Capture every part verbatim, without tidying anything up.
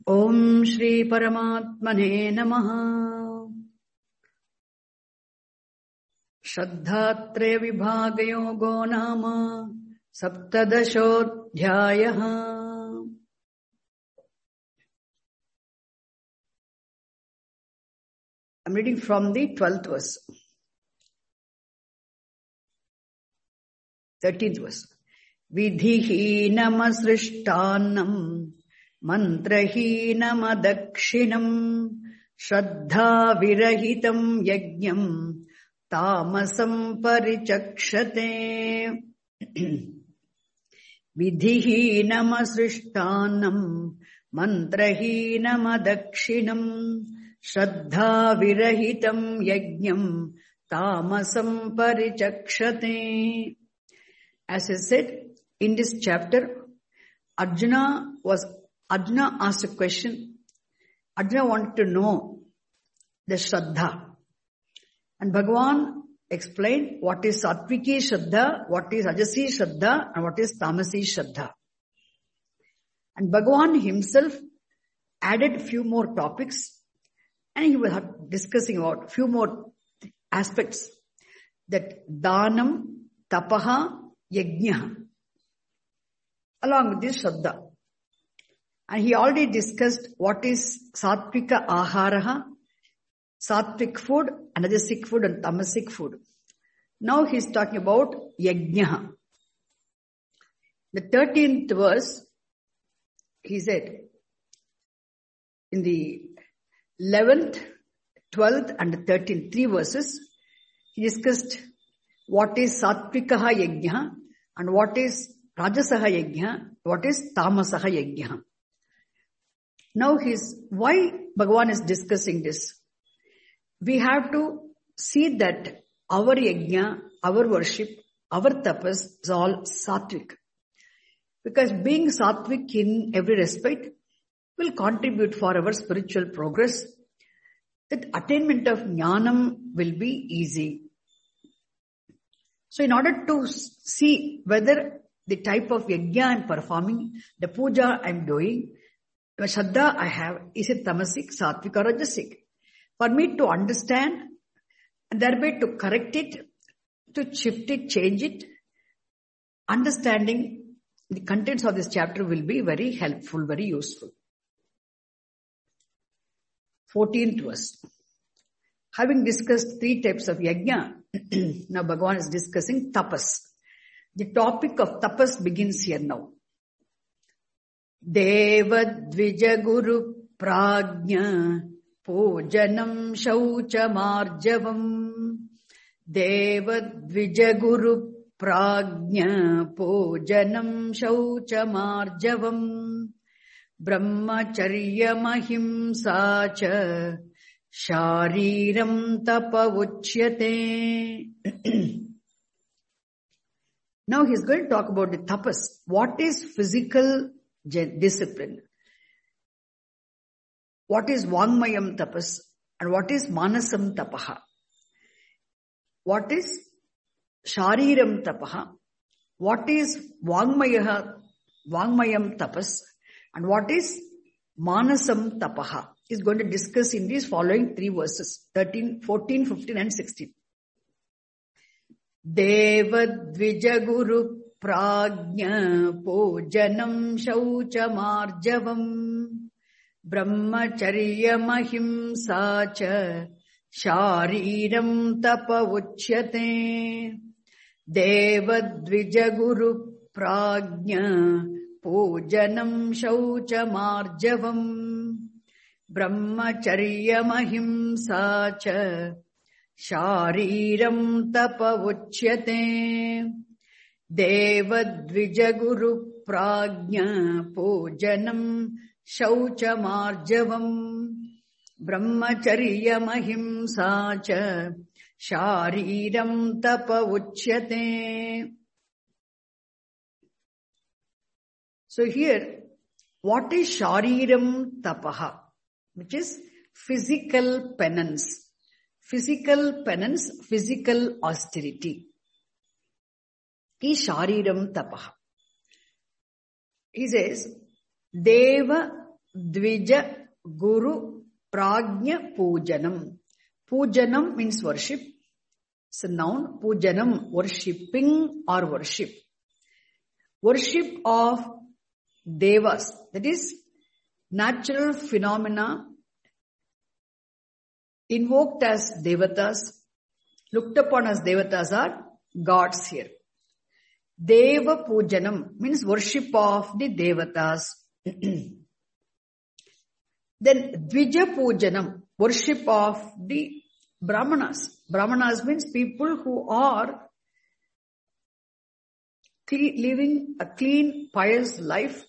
Om Shri Paramatmane Namaha. Shraddhatre Vibhagayogo Nama Saptadashodhyayaha. I'm reading from the twelfth verse. thirteenth verse. Vidhihinam Mantrahinam adakshinam Shraddha virahitam yajñam Tamasam parichakshate. Vidhihinam asrishtanam Mantrahinam adakshinam Shraddha virahitam yajñam Tamasam parichakshate. As I said, in this chapter, Arjuna was, Arjuna asked a question. Arjuna wanted to know the Shraddha. And Bhagavan explained what is Sattviki Shraddha, what is Rajasi Shraddha, and what is Tamasi Shraddha. And Bhagavan himself added few more topics, and he was discussing about few more aspects. That Dhanam, Tapaha, Yajñaha. Along with this Shraddha. And he already discussed what is Sattvika Aharaha, Sattvic food, and Rajasic food, and Tamasic food. Now he is talking about Yajñaha. The thirteenth verse, he said, in the eleventh, twelfth, and the thirteenth, three verses, he discussed what is Sattvikaha Yajñaha, and what is Rajasaha Yajña, what is Tamasaha Yajña. Now his, why Bhagavan is discussing this? We have to see that our Yajña, our worship, our tapas is all Sattvic. Because being Sattvic in every respect will contribute for our spiritual progress. That attainment of Jnanam will be easy. So in order to see whether the type of yajna I am performing, the puja I am doing, the shraddha I have, is it tamasic, sattvic or rajasic? For me to understand and thereby to correct it, to shift it, change it, understanding the contents of this chapter will be very helpful, very useful. fourteenth verse. Having discussed three types of yajna, now Bhagavan is discussing tapas. The topic of tapas begins here now. Deva dvija guru prajna pujanam shaucha marjavam. Deva dvija guru prajna pujanam shaucha marjavam. Brahmacharya mahimsa cha shariram tapa uchyate. Now he is going to talk about the tapas. What is physical discipline? What is Vangmayam tapas? And what is Manasam tapaha? What is Shariram tapaha? What is Vangmayaha, Vangmayam tapas? And what is Manasam tapaha? He is going to discuss in these following three verses, thirteen, fourteen, fifteen and sixteen. Deva dvija guru prajna pujanam shaucha marjavam. Brahmacharya mahimsa cha shariram tapa uchyate. Deva dvija guru prajna pujanam shaucha marjavam. Brahmacharya mahimsa cha shariram tapa uchyate. Deva dvija guru prajna pujanam shaucha marjavam. Brahmacharya mahimsa cha shariram tapa uchyate. So here, what is shariram tapaha? Which is physical penance. Physical penance, physical austerity. Is shariram tapaha. He says, Deva Dvija, Guru, Prajna, Pujanam. Pujanam means worship. It's a noun. Pujanam, worshipping or worship. Worship of devas, that is natural phenomena invoked as devatas, looked upon as devatas are gods here. Deva Pujanam means worship of the devatas. Then Dvija Pujanam, worship of the Brahmanas. Brahmanas means people who are living a clean, pious life,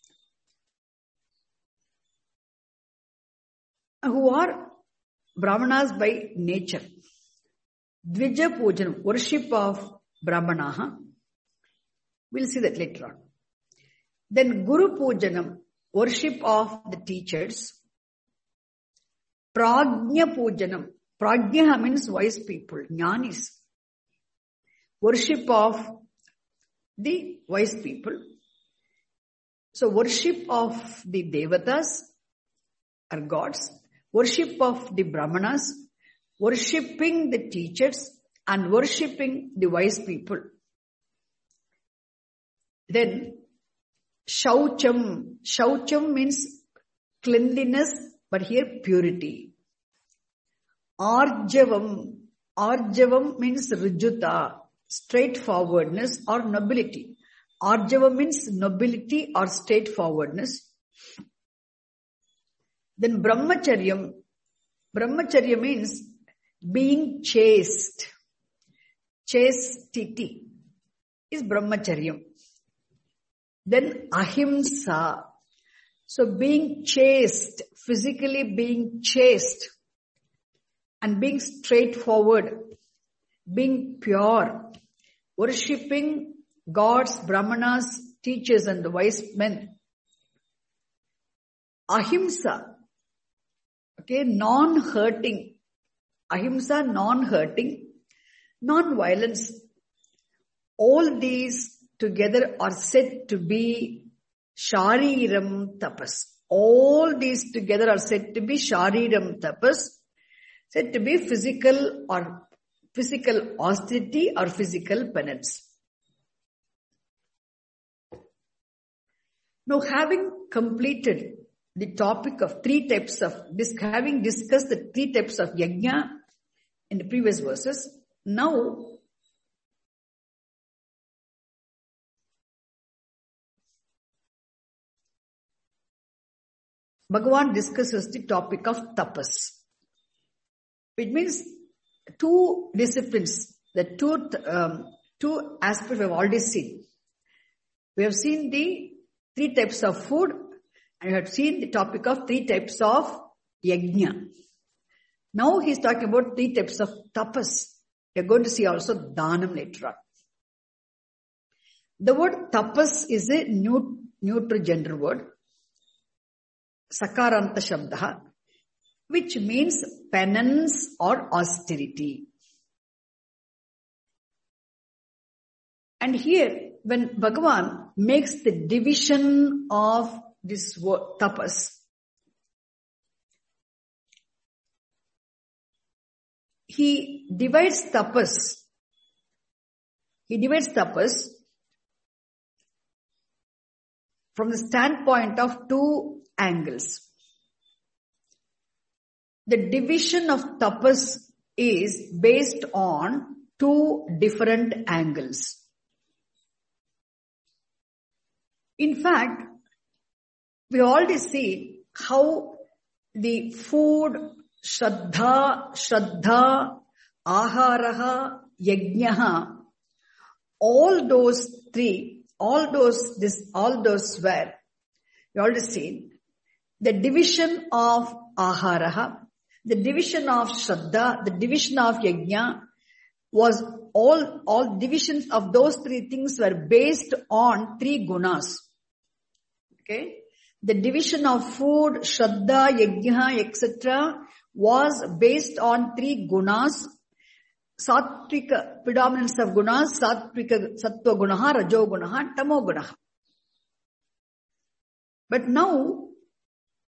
who are Brahmanas by nature. Dvija Pujanam, worship of Brahmanaha. We'll see that later on. Then Guru Pujanam, worship of the teachers. Prajna Pujanam. Prajna means wise people, jnanis. Worship of the wise people. So worship of the devatas are gods. Worship of the Brahmanas. Worshipping the teachers and worshipping the wise people. Then Shaucham. Shaucham means cleanliness, but here purity. Arjavam. Arjavam means Rijuta, straightforwardness or nobility. Arjavam means nobility or straightforwardness. Then Brahmacharyam. Brahmacharya means being chaste. Chastity is Brahmacharyam. Then Ahimsa. So being chaste, physically being chaste and being straightforward, being pure, worshipping gods, Brahmanas, teachers and the wise men. Ahimsa, okay, non-hurting. Ahimsa, non-hurting, non-violence. All these together are said to be Shariram Tapas. All these together are said to be Shariram Tapas, said to be physical or physical austerity or physical penance. Now, having completed the topic of three types of, having discussed the three types of yajna in the previous verses, now Bhagavan discusses the topic of tapas, which means two disciplines, the two, um, two aspects we have already seen. We have seen the three types of food and we have seen the topic of three types of yajna. Now he is talking about three types of tapas. We are going to see also dhanam later on. The word tapas is a new, neutral gender word, sakaranta shabdaha, which means penance or austerity. And here, when Bhagavan makes the division of this word tapas, he divides tapas. He divides tapas from the standpoint of two angles. The division of tapas is based on two different angles. In fact, we already see how the food, shraddha, shraddha, aharaha, yajnaha, all those three, all those, this, all those were, we already seen, the division of aharaha, the division of shraddha, the division of yajna was all, all divisions of those three things were based on three gunas. Okay. The division of food, shraddha, yajna, et cetera was based on three gunas. Sattvika, predominance of gunas, sattvika, sattva gunaha, rajo gunaha, tamo gunaha. But now,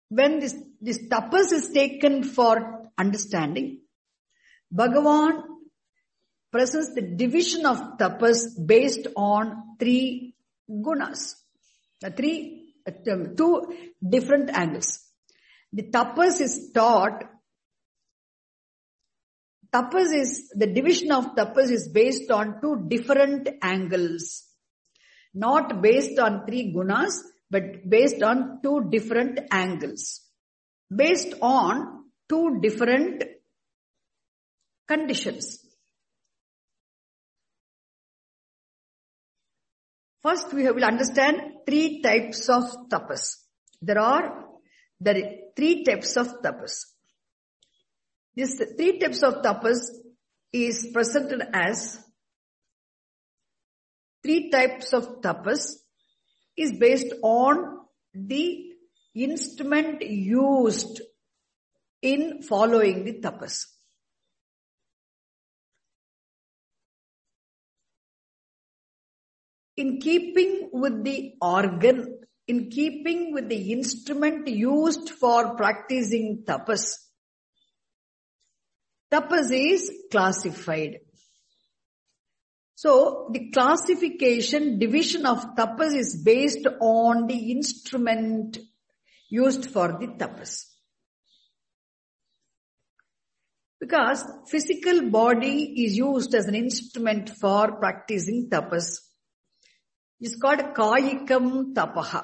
when this, this tapas is taken for understanding, Bhagavan presents the division of tapas based on three gunas, the three, uh, two different angles. The tapas is taught, tapas is, the division of tapas is based on two different angles. Not based on three gunas, but based on two different angles. Based on two different conditions. First, we will understand three types of tapas. There are, there are three types of tapas. These three types of tapas is presented as three types of tapas is based on the instrument used in following the tapas. In keeping with the organ, in keeping with the instrument used for practicing tapas, tapas is classified. So, the classification, division of tapas is based on the instrument used for the tapas. Because physical body is used as an instrument for practicing tapas. It's called Kayikam Tapaha.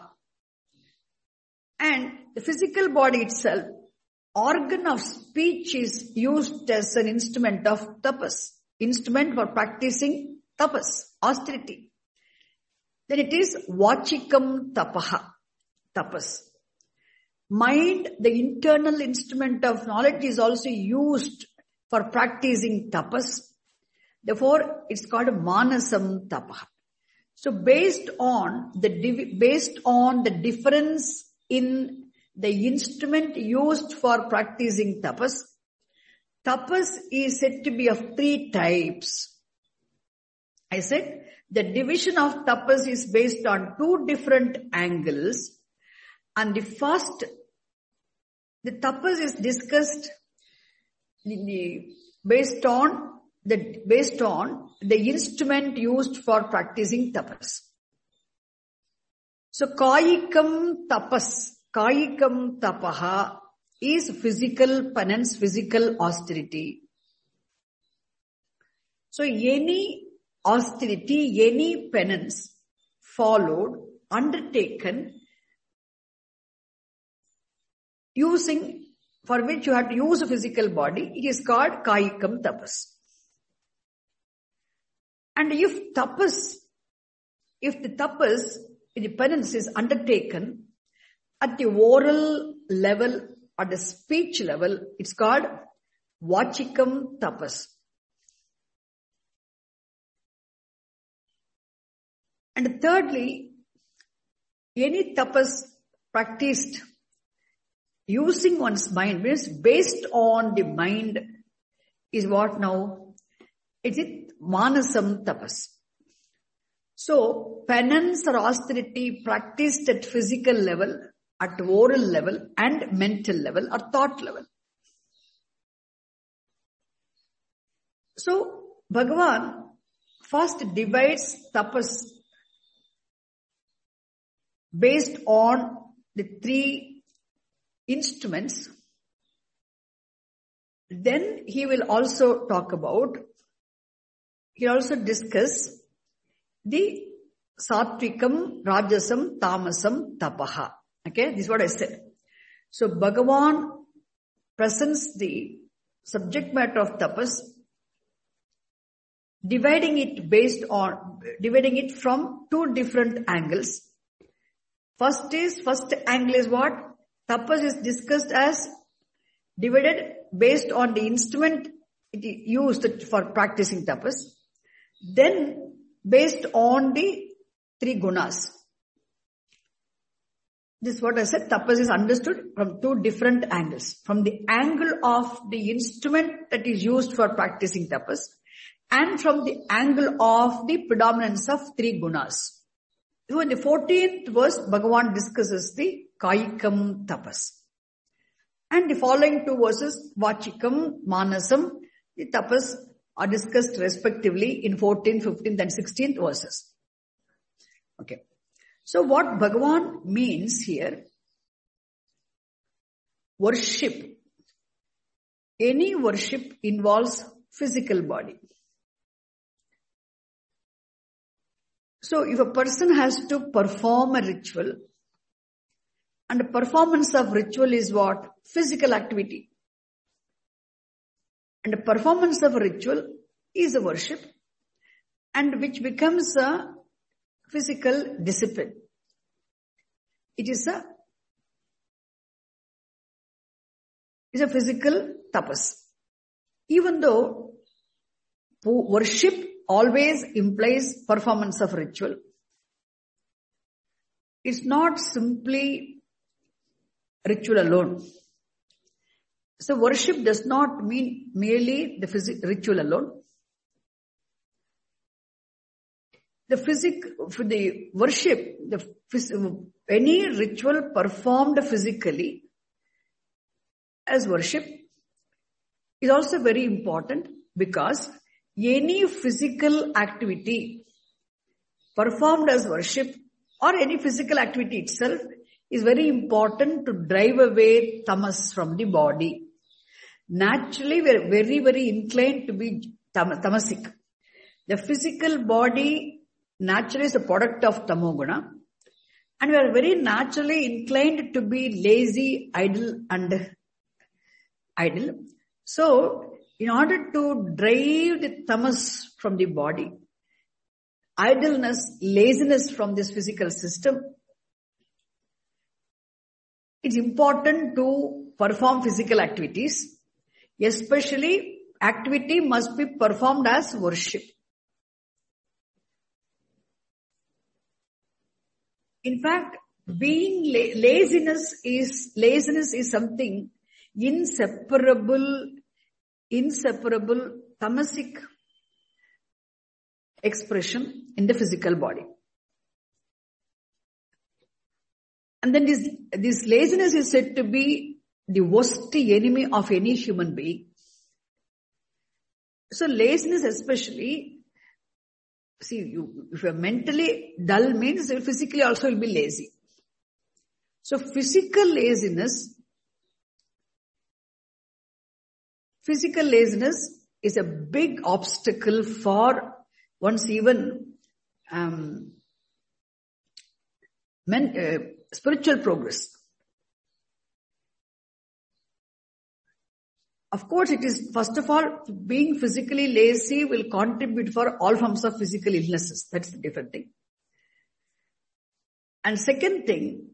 And the physical body itself, organ of speech is used as an instrument of tapas, instrument for practicing tapas, austerity. Then it is Vachikam Tapaha, tapas. Mind, the internal instrument of knowledge, is also used for practicing tapas. Therefore, it's called Manasam Tapaha. So based on the, based on the difference in the instrument used for practicing tapas, tapas is said to be of three types. I said the division of tapas is based on two different angles, and the first, the tapas is discussed based on the, based on the instrument used for practicing tapas. So Kayikam Tapas, Kayikam Tapaha is physical penance, physical austerity. So any austerity, any penance followed, undertaken, using, for which you have to use a physical body, it is called Kayikam Tapas. And if tapas, if the tapas, the penance is undertaken at the oral level or the speech level, it's called Vachikam Tapas. And thirdly, any tapas practiced using one's mind, means based on the mind, is what now? Is it Manasam Tapas. So, penance or austerity practiced at physical level, at oral level, and mental level or thought level. So, Bhagavan first divides tapas based on the three instruments. Then he will also talk about, he also discuss the Satvikam, Rajasam, Tamasam, Tapaha. Okay, this is what I said. So Bhagavan presents the subject matter of tapas, dividing it based on, dividing it from two different angles. First is, first angle is what? Tapas is discussed as divided based on the instrument it is used for practicing tapas. Then based on the three gunas. This is what I said, tapas is understood from two different angles. From the angle of the instrument that is used for practicing tapas, and from the angle of the predominance of three gunas. So in the fourteenth verse, Bhagavan discusses the Kayikam Tapas. And the following two verses, Vachikam, Manasam, the tapas are discussed respectively in fourteenth, fifteenth and sixteenth verses. Okay. So what Bhagavan means here, worship. Any worship involves physical body. So if a person has to perform a ritual, and the performance of ritual is what? Physical activity. And the performance of a ritual is a worship, and which becomes a physical discipline. It is a, is a physical tapas. Even though worship always implies performance of ritual, it's not simply ritual alone. So worship does not mean merely the physic, ritual alone. The physic, for the worship, the phys, any ritual performed physically as worship is also very important, because any physical activity performed as worship or any physical activity itself is very important to drive away tamas from the body. Naturally, we are very, very inclined to be tam- tamasic. The physical body naturally is a product of tamoguna, and we are very naturally inclined to be lazy, idle and idle. So, in order to drive the tamas from the body, idleness, laziness from this physical system, it's important to perform physical activities. Especially, activity must be performed as worship. In fact, being la- laziness is laziness is something inseparable, inseparable tamasic expression in the physical body. And then this, this laziness is said to be the worst enemy of any human being. So laziness especially, see, you, if you're mentally dull means you physically also will be lazy. So physical laziness, physical laziness is a big obstacle for one's even um, men, uh, spiritual progress. Of course, it is, first of all, being physically lazy will contribute for all forms of physical illnesses. That's a different thing. And second thing,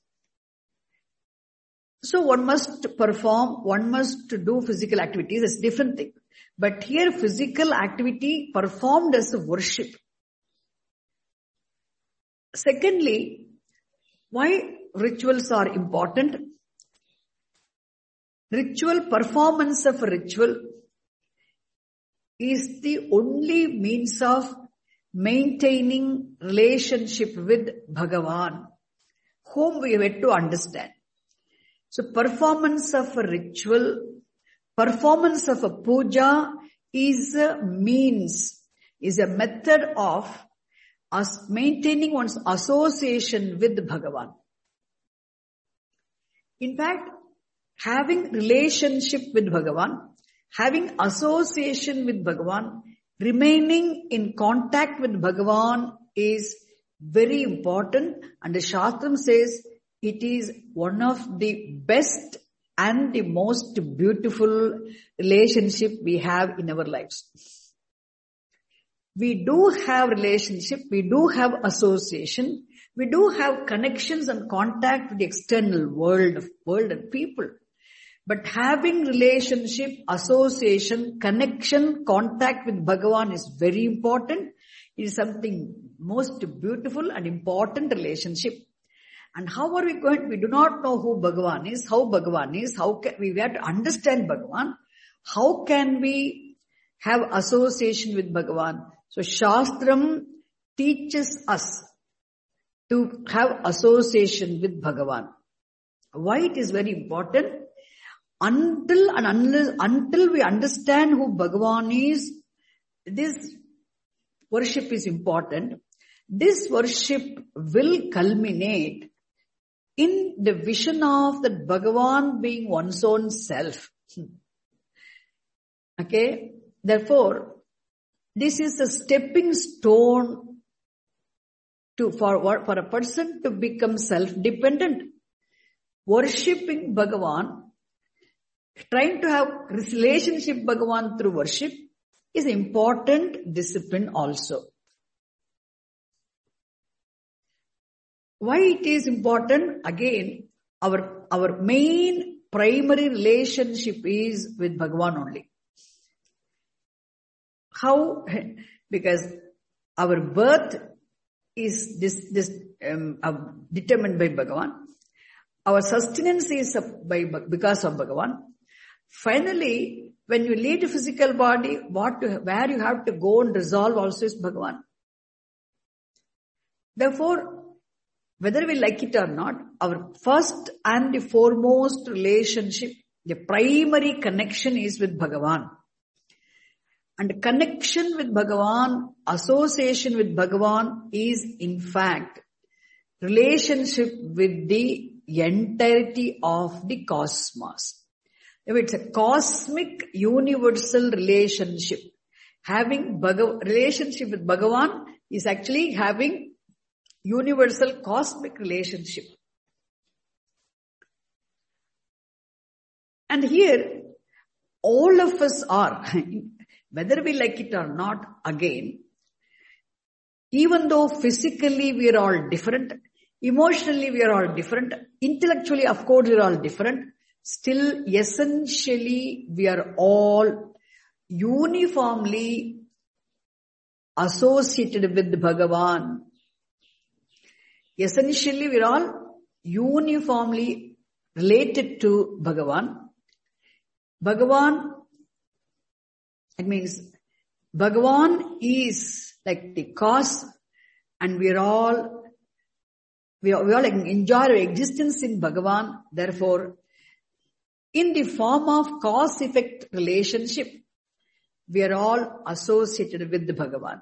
so one must perform, one must do physical activities. That's a different thing. But here, physical activity performed as a worship. Secondly, why rituals are important? Ritual, performance of a ritual is the only means of maintaining relationship with Bhagavan, whom we have to understand. So performance of a ritual, performance of a puja is a means, is a method of us maintaining one's association with Bhagavan. In fact, having relationship with Bhagavan, having association with Bhagavan, remaining in contact with Bhagavan is very important, and the Shastram says it is one of the best and the most beautiful relationship we have in our lives. We do have relationship, we do have association, we do have connections and contact with the external world, world and people. But having relationship, association, connection, contact with Bhagavan is very important. It is something most beautiful and important relationship. And how are we going? We do not know who Bhagavan is, how Bhagavan is, how can we, we have to understand Bhagavan. How can we have association with Bhagavan? So Shastram teaches us to have association with Bhagavan. Why it is very important? until and unless, until we understand who Bhagavan is, this worship is important. This worship will culminate in the vision of that Bhagavan being one's own self. Okay? Therefore, this is a stepping stone to for, for a person to become self-dependent. Worshipping Bhagavan, trying to have relationship Bhagavan through worship is important discipline also. Why it is important? Again, our, our main primary relationship is with Bhagavan only. How? Because our birth is this, this um, uh, determined by Bhagavan. Our sustenance is by, because of Bhagavan. Finally, when you lead a physical body, what to, where you have to go and resolve also is Bhagavan. Therefore, whether we like it or not, our first and the foremost relationship, the primary connection is with Bhagavan. And connection with Bhagavan, association with Bhagavan is in fact relationship with the entirety of the cosmos. If it's a cosmic universal relationship, having Bhagav- relationship with Bhagavan is actually having universal cosmic relationship. And here, all of us are, whether we like it or not, again, even though physically we are all different, emotionally we are all different, intellectually of course we are all different, still essentially we are all uniformly associated with Bhagavan. Essentially we are all uniformly related to Bhagavan. Bhagavan, it means Bhagavan is like the cause and we are all, we are, we all enjoy our existence in Bhagavan. Therefore, in the form of cause-effect relationship, we are all associated with the Bhagavan.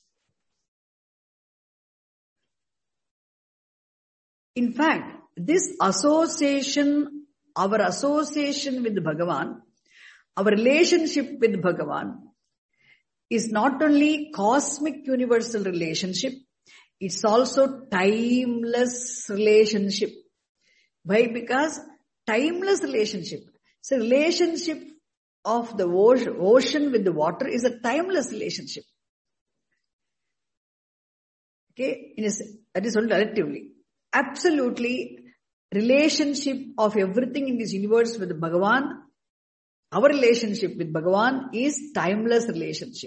In fact, this association, our association with Bhagavan, our relationship with Bhagavan is not only cosmic universal relationship, it's also timeless relationship. Why? Because timeless relationship. So relationship of the ocean with the water is a timeless relationship. Okay? It is, that is only relatively. Absolutely, relationship of everything in this universe with Bhagavan, our relationship with Bhagavan is timeless relationship.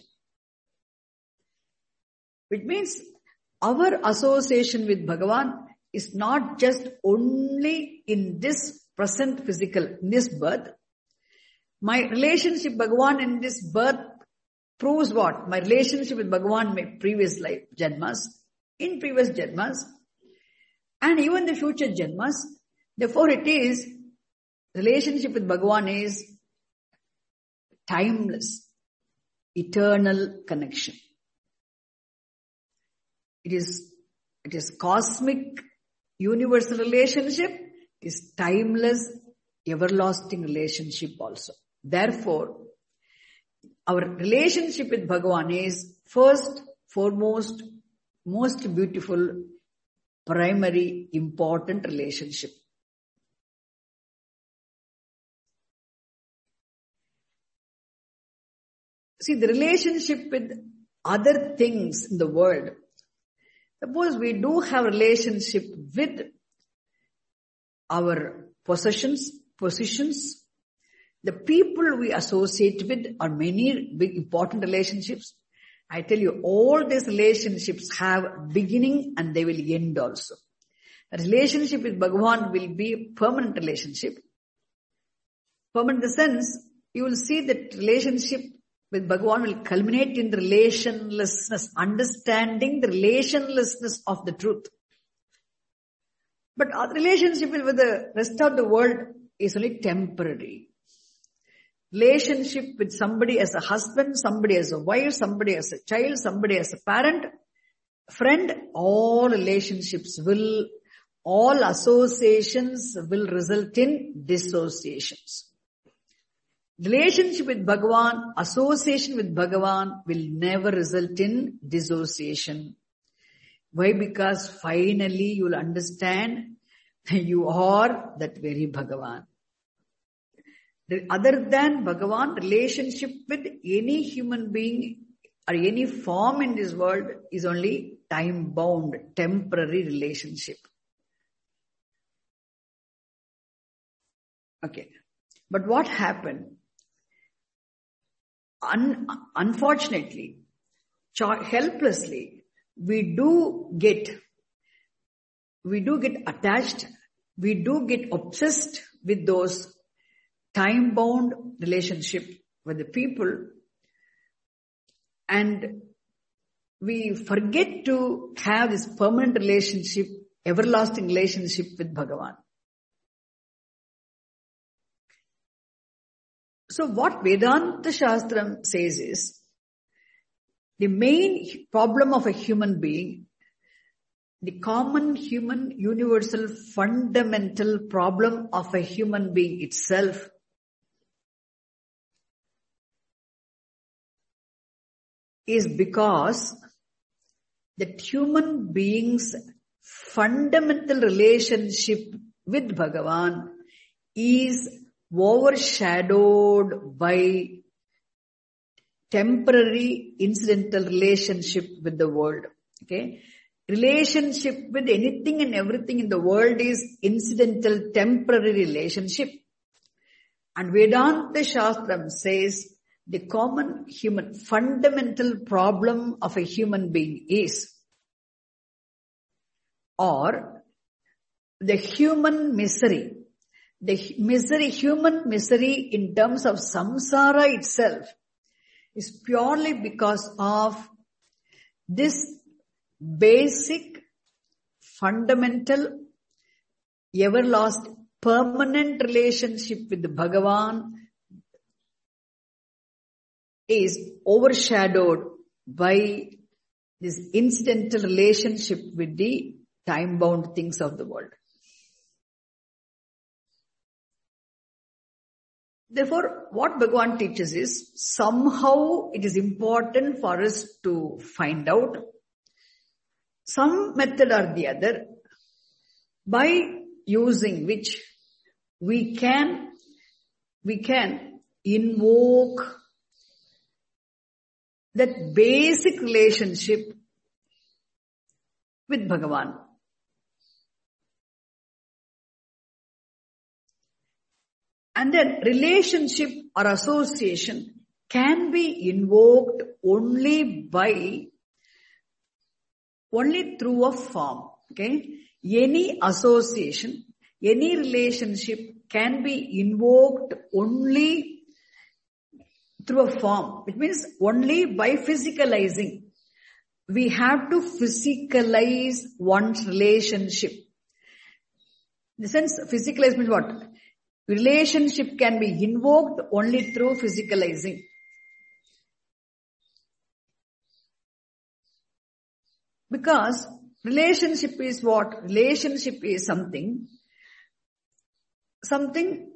Which means our association with Bhagavan is not just only in this present physical, in this birth. My relationship with Bhagavan in this birth proves what? My relationship with Bhagavan in my previous life, Janmas, in previous Janmas, and even the future Janmas. Therefore it is, relationship with Bhagavan is timeless, eternal connection. It is, it is cosmic, universal relationship, it is timeless, everlasting relationship also. Therefore, our relationship with Bhagavan is first, foremost, most beautiful, primary, important relationship. See, the relationship with other things in the world, suppose we do have relationship with our possessions, positions, the people we associate with are many big important relationships. I tell you, all these relationships have beginning and they will end also. A relationship with Bhagavan will be a permanent relationship. Permanent in the sense, you will see that relationship with Bhagavan will culminate in the relationlessness, understanding the relationlessness of the truth. But our relationship with the rest of the world is only temporary. relationship with somebody as a husband, somebody as a wife, somebody as a child, somebody as a parent, friend, all relationships will, all associations will result in dissociations. Relationship with Bhagavan, association with Bhagavan will never result in dissociation. Why? Because finally you will understand you are that very Bhagavan. Other than Bhagavan, relationship with any human being or any form in this world is only time-bound, temporary relationship. Okay. But what happened? Un- unfortunately, helplessly, we do get, we do get attached, we do get obsessed with those time-bound relationship with the people, and we forget to have this permanent relationship, everlasting relationship with Bhagavan. So what Vedanta Shastram says is, the main problem of a human being, the common human universal fundamental problem of a human being itself is because that human being's fundamental relationship with Bhagavan is overshadowed by temporary incidental relationship with the world. Okay. Relationship with anything and everything in the world is incidental, temporary relationship. And Vedanta Shastram says the common human fundamental problem of a human being is, or the human misery, the misery, human misery in terms of samsara itself is purely because of this basic, fundamental, everlasting, permanent relationship with the Bhagavan is overshadowed by this incidental relationship with the time-bound things of the world. Therefore, what Bhagavan teaches is, somehow it is important for us to find out some method or the other by using which we can, we can invoke that basic relationship with Bhagavan. And then relationship or association can be invoked only by, only through a form. Okay. Any association, any relationship can be invoked only through a form. It means only by physicalizing. We have to physicalize one's relationship. In the sense, physicalize means what? Relationship can be invoked only through physicalizing. Because relationship is what? Relationship is something, something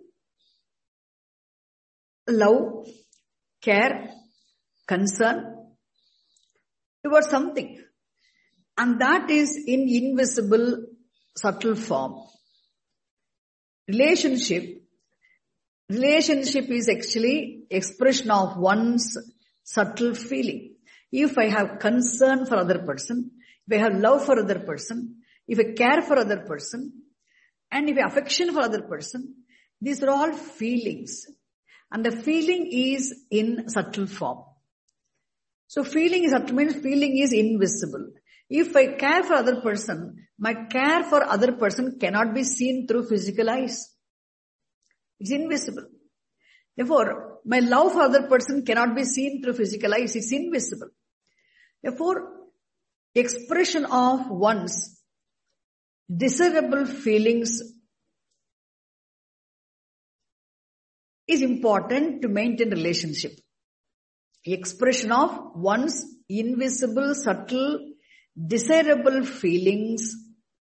love, care, concern towards something. And that is in invisible, subtle form. Relationship, relationship is actually expression of one's subtle feeling. If I have concern for other person, if I have love for other person, if I care for other person, and if I have affection for other person, these are all feelings. And the feeling is in subtle form. So feeling is subtle means feeling is invisible. If I care for other person, my care for other person cannot be seen through physical eyes. It's invisible. Therefore, my love for other person cannot be seen through physical eyes. It's invisible. Therefore, expression of one's desirable feelings is important to maintain relationship. Expression of one's invisible, subtle, desirable feelings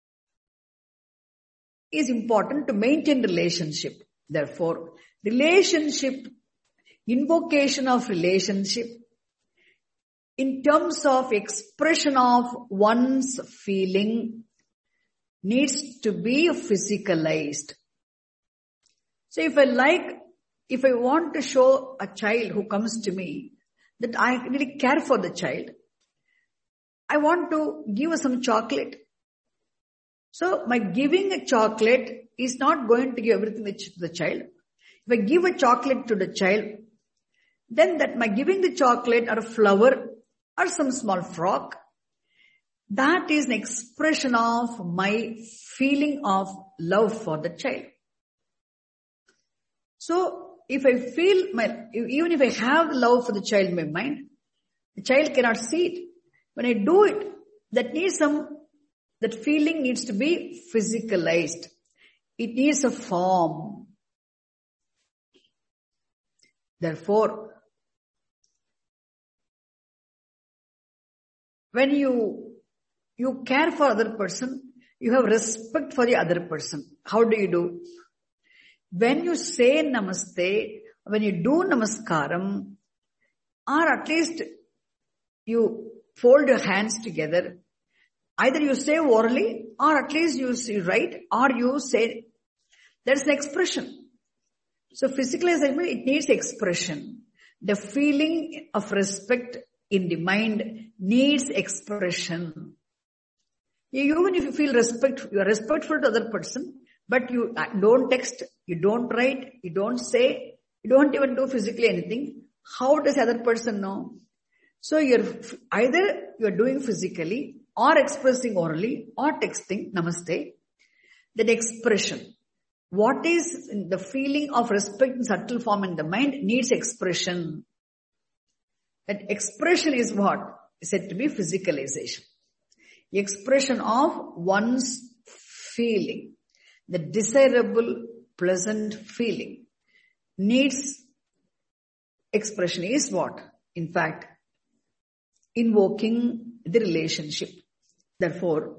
is important to maintain relationship. Therefore, relationship, invocation of relationship, in terms of expression of one's feeling, needs to be physicalized. So if I like, if I want to show a child who comes to me that I really care for the child, I want to give her some chocolate. So my giving a chocolate is not going to give everything to the child. If I give a chocolate to the child, then that my giving the chocolate or a flower or some small frog, that is an expression of my feeling of love for the child. So if I feel my, even if I have love for the child in my mind, the child cannot see it. When I do it, that needs some, that feeling needs to be physicalized. It needs a form. Therefore, when you, you care for other person, you have respect for the other person. How do you do? When you say namaste, when you do namaskaram, or at least you fold your hands together, either you say orally, or at least you say write, or you say, that's an expression. So physicalization, it needs expression. The feeling of respect in the mind needs expression. Even if you feel respect, you are respectful to other person, but you don't text, you don't write, you don't say, you don't even do physically anything. How does the other person know? So you're either you're doing physically or expressing orally or texting namaste. That expression. What is the feeling of respect in subtle form in the mind needs expression. That expression is what is said to be physicalization. The expression of one's feeling. The desirable, pleasant feeling needs expression is what? In fact, invoking the relationship. Therefore,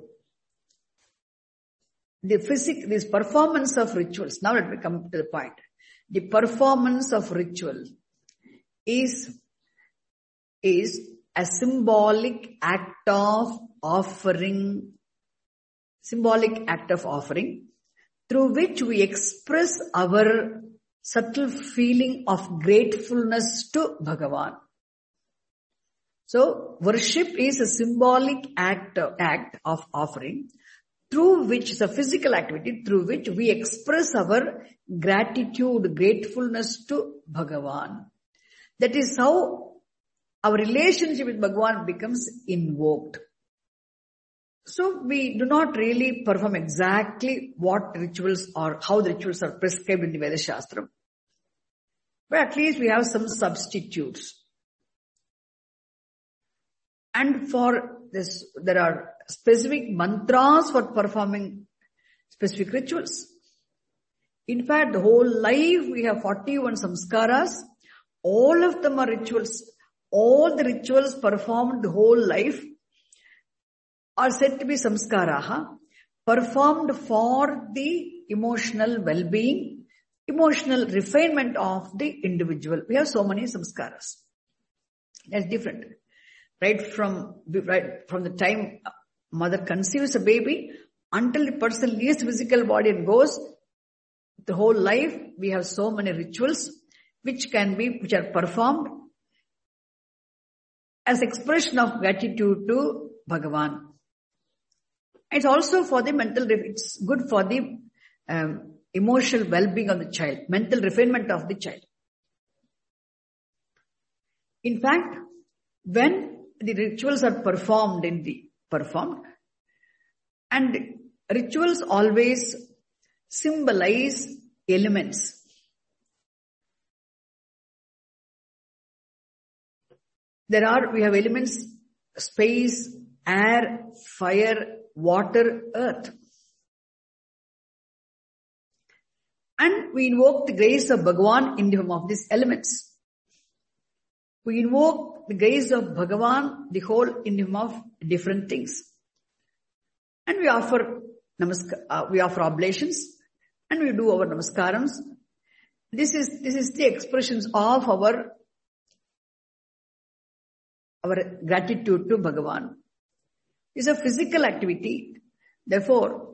the physic, this performance of rituals, now let me come to the point. The performance of ritual is, is a symbolic act of offering, symbolic act of offering, through which we express our subtle feeling of gratefulness to Bhagavan. So, worship is a symbolic act of, act of offering, through which, it's a physical activity, through which we express our gratitude, gratefulness to Bhagavan. That is how our relationship with Bhagavan becomes invoked. So we do not really perform exactly what rituals or how the rituals are prescribed in the Veda Shastra. But at least we have some substitutes. And for this, there are specific mantras for performing specific rituals. In fact, the whole life we have forty-one samskaras. All of them are rituals. All the rituals performed the whole life are said to be samskaraha, performed for the emotional well-being, emotional refinement of the individual. We have so many samskaras. That's different. Right from, right from the time mother conceives a baby until the person leaves physical body and goes, the whole life we have so many rituals which can be, which are performed as expression of gratitude to Bhagavan. It's also for the mental, it's good for the um, emotional well-being of the child, mental refinement of the child. In fact, when the rituals are performed in the, performed, and rituals always symbolize elements. There are, we have elements, space, air, fire, water, earth. And we invoke the grace of Bhagavan in the form of these elements. We invoke the grace of Bhagavan, the whole in the form of different things. And we offer namaskar, uh, we offer oblations and we do our namaskarams. This is, this is the expressions of our, our gratitude to Bhagavan. It's a physical activity. Therefore,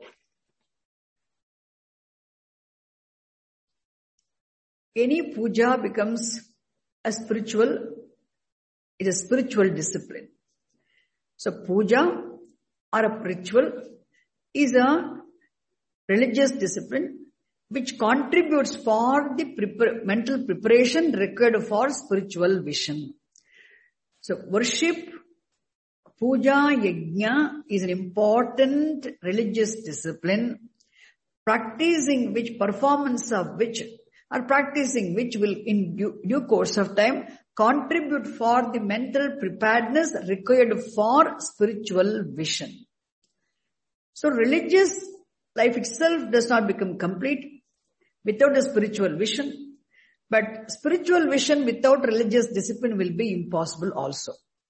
any puja becomes a spiritual, it is a spiritual discipline. So puja or a ritual is a religious discipline which contributes for the prepar- mental preparation required for spiritual vision. So worship, puja, yajna is an important religious discipline, practicing which, performance of which, or practicing which will in due, due course of time contribute for the mental preparedness required for spiritual vision. So religious life itself does not become complete without a spiritual vision, but spiritual vision without religious discipline will be impossible also.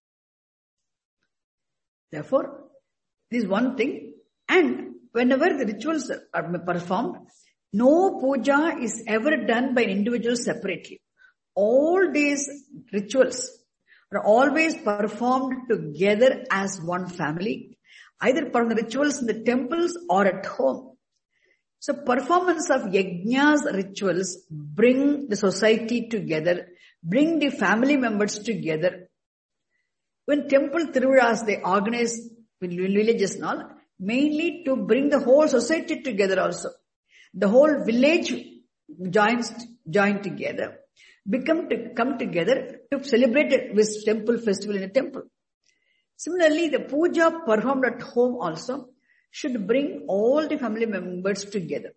Therefore, this is one thing, and whenever the rituals are performed, no puja is ever done by an individual separately. All these rituals are always performed together as one family, either for the rituals in the temples or at home. So performance of yajnas, rituals bring the society together, bring the family members together. When temple thiruvilas they organize with villages and all, mainly to bring the whole society together also. The whole village joins, join together, become to come together to celebrate this temple festival in a temple. Similarly, the puja performed at home also should bring all the family members together.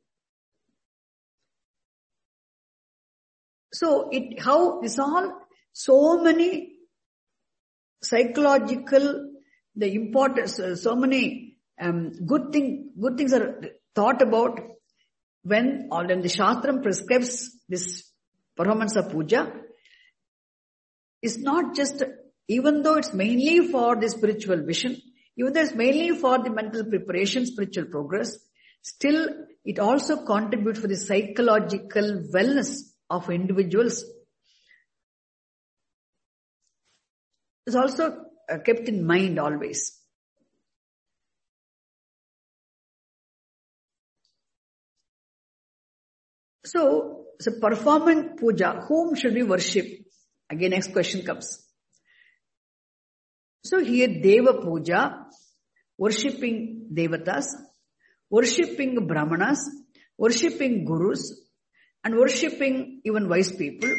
So it, how this all, so many psychological, the importance, uh, so many um, good thing, good things are thought about when, or when the Shastram prescribes this performance of puja. Is not just, even though it's mainly for the spiritual vision, even though it's mainly for the mental preparation, spiritual progress, still it also contributes for the psychological wellness of individuals. It's also uh, kept in mind always. So, so performing puja, whom should we worship? Again, next question comes. So here Deva Puja, worshipping Devatas, worshipping Brahmanas, worshipping Gurus, and worshipping even wise people.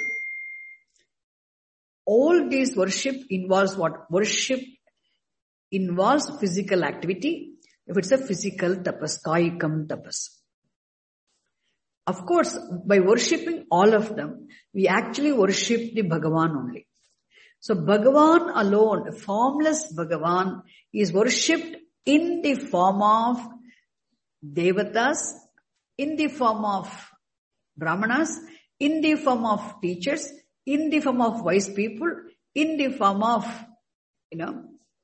All these worship involves what? Worship involves physical activity. If it's a physical tapas, kaikam tapas. Of course, by worshipping all of them, we actually worship the Bhagavan only. So Bhagavan alone, formless Bhagavan, is worshipped in the form of Devatas, in the form of Brahmanas, in the form of teachers, in the form of wise people, in the form of, you know,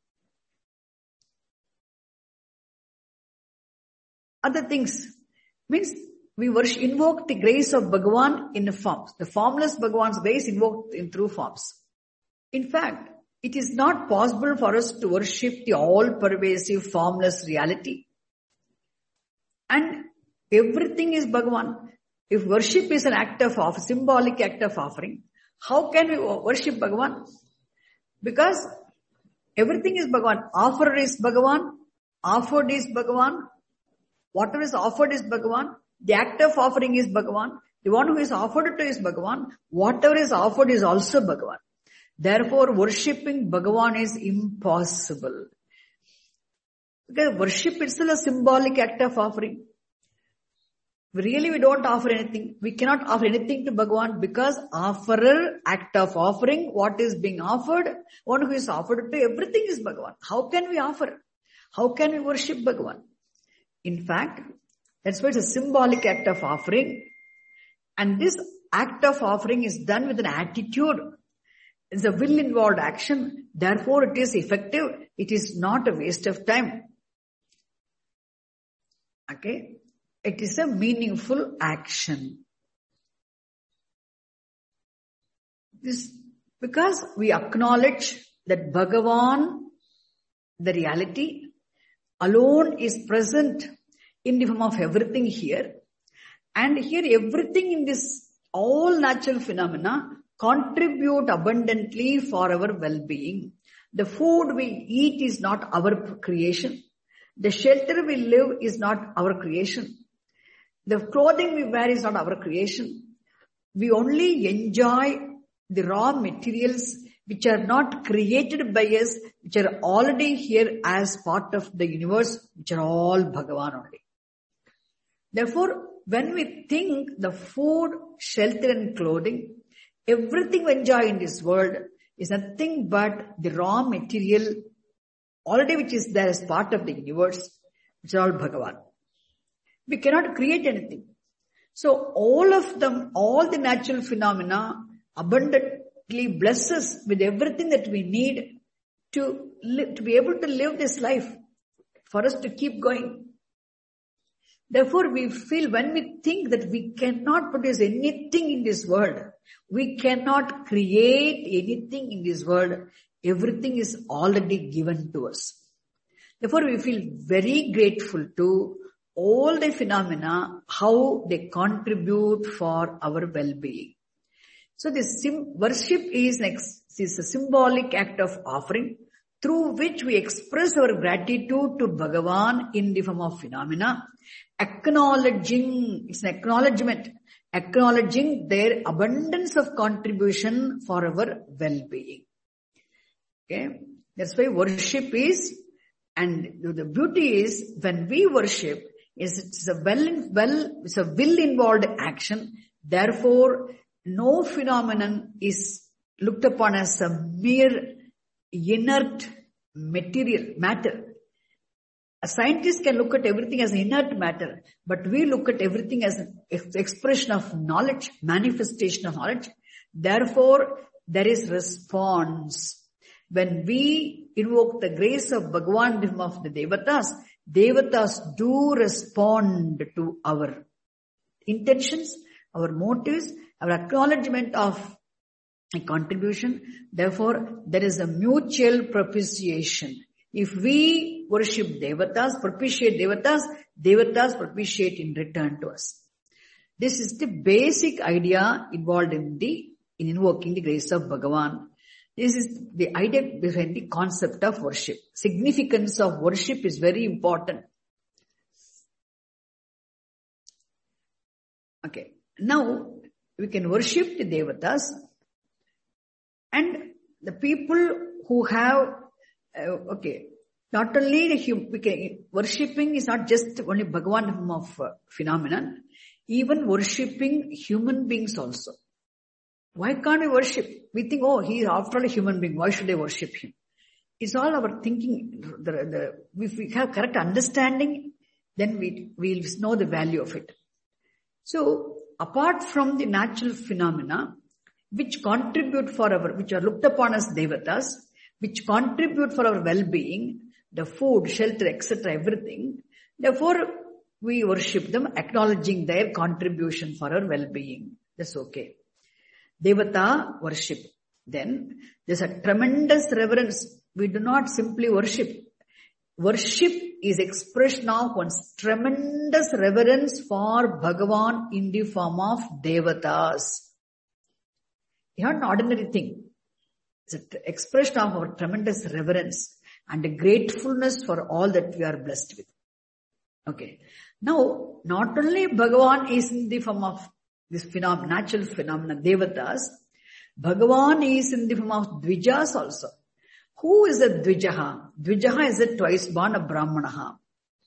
other things. Means we worship, invoke the grace of Bhagavan in the forms. The formless Bhagavan's grace invoked in through forms. In fact, it is not possible for us to worship the all-pervasive formless reality. And everything is Bhagavan. If worship is an act of offering, symbolic act of offering, how can we worship Bhagavan? Because everything is Bhagavan. Offer is Bhagavan. Offered is Bhagavan. Whatever is offered is Bhagavan. The act of offering is Bhagavan. The one who is offered to is Bhagavan. Whatever is offered is also Bhagavan. Therefore, worshipping Bhagavan is impossible. Because worship itself is a symbolic act of offering. Really, we don't offer anything. We cannot offer anything to Bhagavan because offerer, act of offering, what is being offered, one who is offered to, everything is Bhagavan. How can we offer? How can we worship Bhagavan? In fact, that's why it's a symbolic act of offering. And this act of offering is done with an attitude. It's a will-involved action. Therefore, it is effective. It is not a waste of time. Okay? It is a meaningful action. This, because we acknowledge that Bhagavan, the reality, alone is present in the form of everything here. And here everything in this, all natural phenomena contribute abundantly for our well-being. The food we eat is not our creation. The shelter we live is not our creation. The clothing we wear is not our creation. We only enjoy the raw materials which are not created by us, which are already here as part of the universe, which are all Bhagavan only. Therefore, when we think the food, shelter and clothing, everything we enjoy in this world is nothing but the raw material already which is there as part of the universe, which are all Bhagavan. We cannot create anything. So all of them, all the natural phenomena abundantly bless us with everything that we need to live, to be able to live this life, for us to keep going. Therefore, we feel when we think that we cannot produce anything in this world, we cannot create anything in this world, everything is already given to us. Therefore, we feel very grateful to all the phenomena, how they contribute for our well-being. So this sim- worship is, ex- is a symbolic act of offering through which we express our gratitude to Bhagavan in the form of phenomena, acknowledging, it's an acknowledgement, acknowledging their abundance of contribution for our well-being. Okay, that's why worship is, and the beauty is when we worship, is it's a well, well, it's a will-involved action. Therefore, no phenomenon is looked upon as a mere inert material matter. A scientist can look at everything as inert matter, but we look at everything as an expression of knowledge, manifestation of knowledge. Therefore, there is response. When we invoke the grace of Bhagavan of the Devatas, Devatas do respond to our intentions, our motives, our acknowledgement of a contribution. Therefore, there is a mutual propitiation. If we worship Devatas, propitiate Devatas, Devatas propitiate in return to us. This is the basic idea involved in the in invoking the grace of Bhagavan. This is the idea behind the concept of worship. Significance of worship is very important. Okay. Now, we can worship the Devatas, and the people who have, uh, okay, not only the hum, we can, worshipping is not just only Bhagavan of uh, phenomenon, even worshipping human beings also. Why can't we worship? We think, oh, he is after all a human being. Why should I worship him? It's all our thinking. The, the, if we have correct understanding, then we will know the value of it. So, apart from the natural phenomena, which contribute for our, which are looked upon as Devatas, which contribute for our well-being, the food, shelter, et cetera, everything. Therefore, we worship them, acknowledging their contribution for our well-being. That's okay. Devata worship. Then there's a tremendous reverence. We do not simply worship. Worship is expression of one's tremendous reverence for Bhagavan in the form of Devatas. It's not an ordinary thing. It's an expression of our tremendous reverence and a gratefulness for all that we are blessed with. Okay. Now, not only Bhagavan is in the form of this phenom- natural phenomena, Devatas, Bhagavan is in the form of Dvijas also. Who is a Dvijaha? Dvijaha is a twice born of Brahmanaha.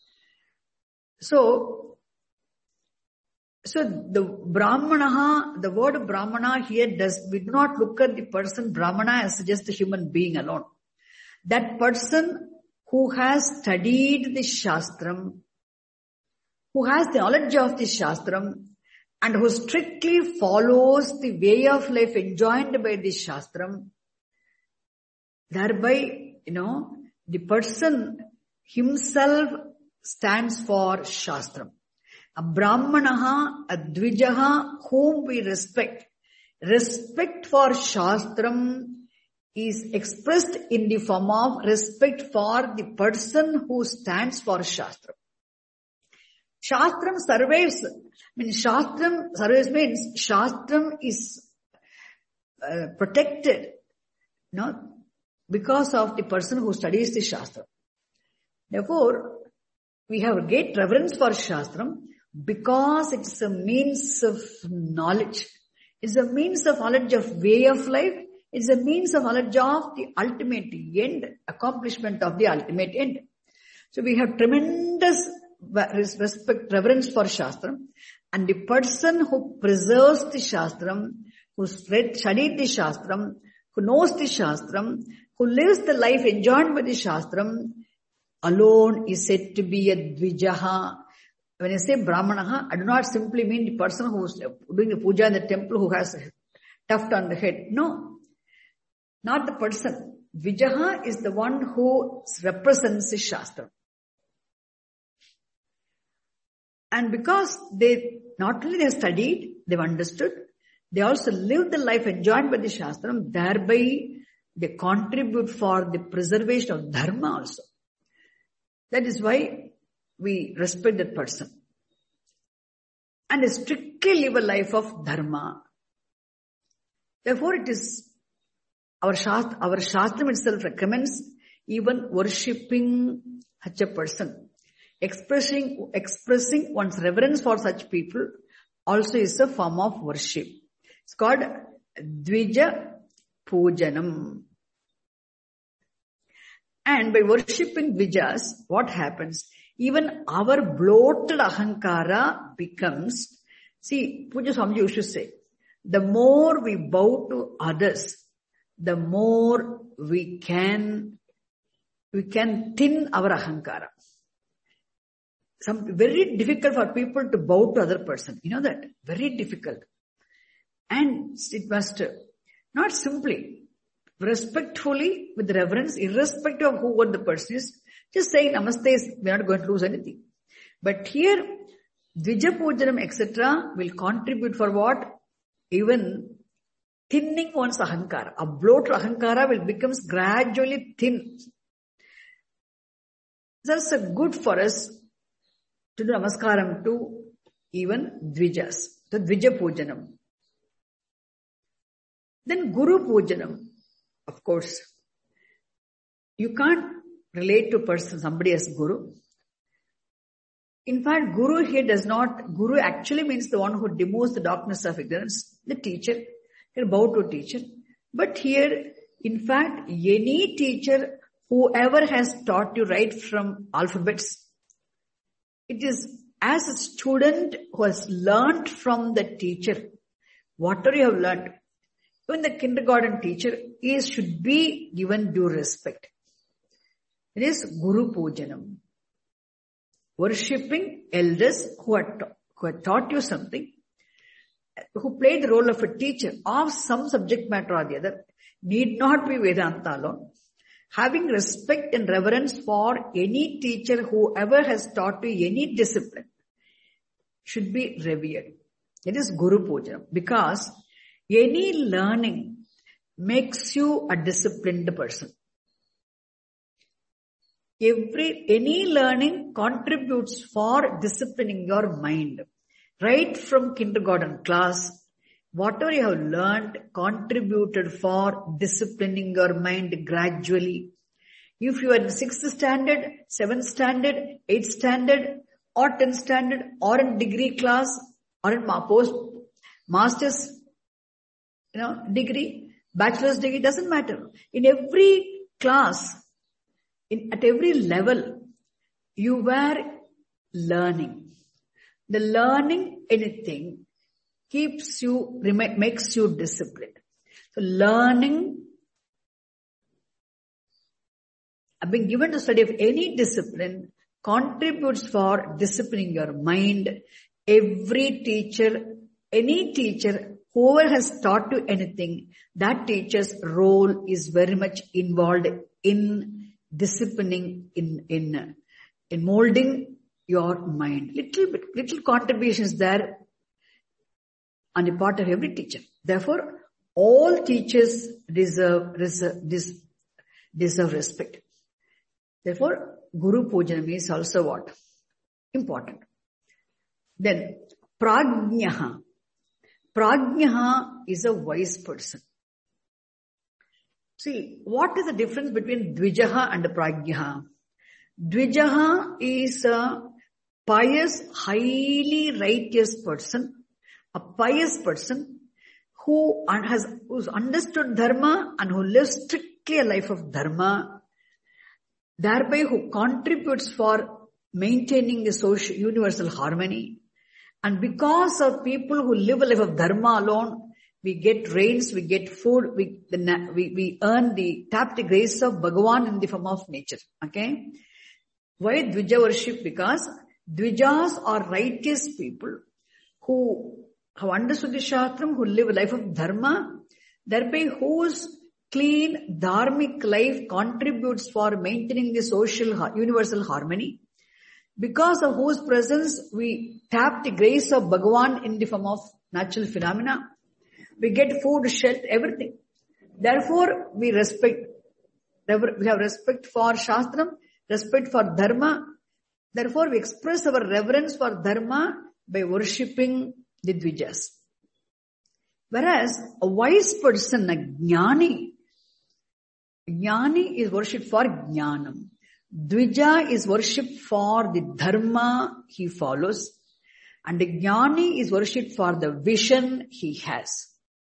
So, so the Brahmanaha, the word Brahmana here does, we do not look at the person Brahmana as just a human being alone. That person who has studied the Shastram, who has the knowledge of the Shastram, and who strictly follows the way of life enjoined by the Shastram, thereby, you know, the person himself stands for Shastram. A Brahmanaha, a Dvijaha, whom we respect. Respect for Shastram is expressed in the form of respect for the person who stands for Shastram. Shastram survives. I mean, Shastram survives means Shastram is uh, protected, you know, because of the person who studies the Shastram. Therefore, we have great reverence for Shastram because it's a means of knowledge. It's a means of knowledge of way of life. It's a means of knowledge of the ultimate end, accomplishment of the ultimate end. So we have tremendous respect, reverence for Shastram. And the person who preserves the Shastram, who studied the Shastram, who knows the Shastram, who lives the life enjoyed by the Shastram, alone is said to be a Dvijaha. When I say Brahmanaha, I do not simply mean the person who is doing the puja in the temple who has a tuft on the head. No, not the person. Dvijaha is the one who represents the Shastra. And because they, not only they have studied, they've understood, they also live the life enjoyed by the Shastram, thereby they contribute for the preservation of Dharma also. That is why we respect that person. And they strictly live a life of Dharma. Therefore it is, our Shastra, our Shastram itself recommends even worshipping such a person. Expressing, expressing one's reverence for such people also is a form of worship. It's called Dvija Pujanam. And by worshipping Dvijas, what happens? Even our bloated ahankara becomes, see, Puja Swamiji used to say, the more we bow to others, the more we can, we can thin our ahankara. Some very difficult for people to bow to other person. You know that? Very difficult. And it must not simply, respectfully, with reverence, irrespective of who what the person is, just saying namaste is, we are not going to lose anything. But here, Dvija Pujanam, et cetera will contribute for what? Even thinning one's ahankara. A bloated ahankara will become gradually thin. That's a good for us to do namaskaram to even Dvijas. The Dvija Pujanam. Then Guru Pujanam. Of course, you can't relate to a person, somebody as Guru. In fact, Guru here does not, Guru actually means the one who removes the darkness of ignorance, the teacher. You're bow to a teacher. But here, in fact, any teacher, whoever has taught you right from alphabets, it is as a student who has learned from the teacher, whatever you have learned, even the kindergarten teacher is should be given due respect. It is Guru Pujanam. Worshipping elders who had, ta- who had taught you something, who played the role of a teacher of some subject matter or the other, need not be Vedanta alone. Having respect and reverence for any teacher, whoever has taught you any discipline, should be revered. It is Guru Pujanam. Because any learning makes you a disciplined person. Every, any learning contributes for disciplining your mind. Right from kindergarten class, whatever you have learned contributed for disciplining your mind gradually. If you are in sixth standard, seventh standard, eighth standard, or tenth standard, or in degree class, or in post, master's, you know, degree, bachelor's degree, doesn't matter. In every class, in, at every level, you were learning. The learning anything keeps you, makes you disciplined. So learning, being given to study of any discipline contributes for disciplining your mind. Every teacher any teacher, whoever has taught you anything, that teacher's role is very much involved in disciplining, in, in, in molding your mind. Little bit, little contributions there on the part of every teacher. Therefore, all teachers deserve, deserve, deserve respect. Therefore, Guru Pujanam is also what? Important. Then, Prajnaha. Prajnaha is a wise person. See, what is the difference between Dvijaha and Prajnaha? Dvijaha is a pious, highly righteous person, a pious person who has who's understood dharma and who lives strictly a life of dharma, thereby who contributes for maintaining the social universal harmony. And because of people who live a life of dharma alone, we get rains, we get food, we, the, we, we earn the, tap the grace of Bhagavan in the form of nature. Okay? Why Dvija worship? Because Dvijas are righteous people who have understood the Shastram, who live a life of dharma, thereby whose clean dharmic life contributes for maintaining the social universal harmony. Because of whose presence we tap the grace of Bhagavan in the form of natural phenomena. We get food, shelter, everything. Therefore, we respect, we have respect for Shastram, respect for Dharma. Therefore, we express our reverence for Dharma by worshipping the Dvijas. Whereas, a wise person, a Jnani, Jnani is worshipped for Jnanam. Dvija is worshipped for the dharma he follows, and the Jnani is worshipped for the vision he has.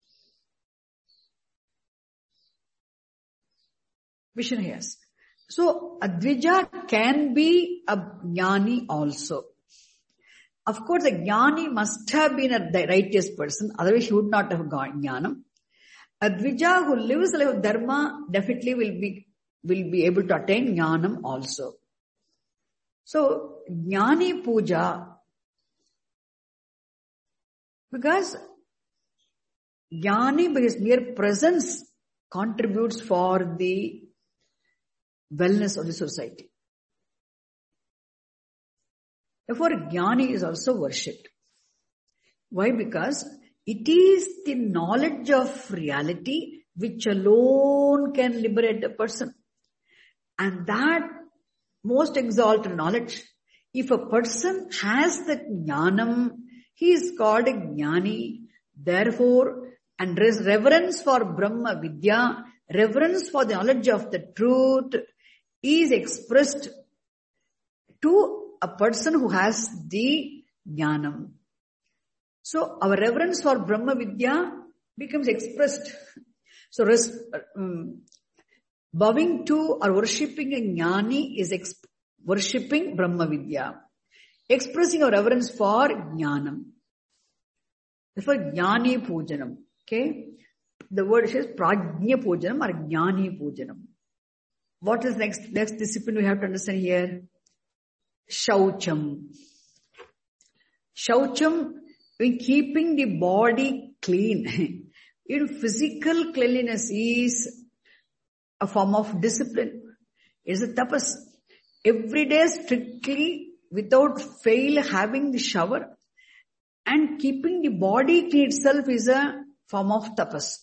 Vision he has. So, a Dvija can be a Jnani also. Of course, a Jnani must have been a righteous person, otherwise he would not have got Jnanam. A Dvija who lives the life of dharma definitely will be will be able to attain Jnanam also. So, Jnani Puja, because Jnani by his mere presence contributes for the wellness of the society. Therefore, Jnani is also worshipped. Why? Because it is the knowledge of reality which alone can liberate a person. And that most exalted knowledge, if a person has the Jnanam, he is called a Jnani. Therefore, and reverence for Brahma Vidya, reverence for the knowledge of the truth is expressed to a person who has the Jnanam. So, our reverence for Brahma Vidya becomes expressed. So, um, bowing to or worshipping a Jnani is exp- worshipping Brahma Vidya. Expressing our reverence for Jnanam. Therefore, Jnani Pujanam. Okay? The word says Prajna Pujanam or Jnani Pujanam. What is next, next discipline we have to understand here? Shaucham. Shaucham, in keeping the body clean. In physical cleanliness is a form of discipline. It is a tapas. Every day strictly, without fail, having the shower and keeping the body clean itself is a form of tapas.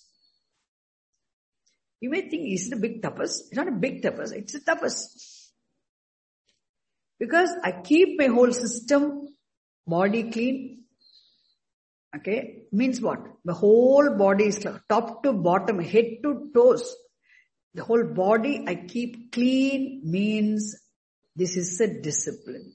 You may think, is it a big tapas? It's not a big tapas, it's a tapas. Because I keep my whole system, body clean. Okay, means what? The whole body is clean, top to bottom, head to toes. The whole body I keep clean means this is a discipline.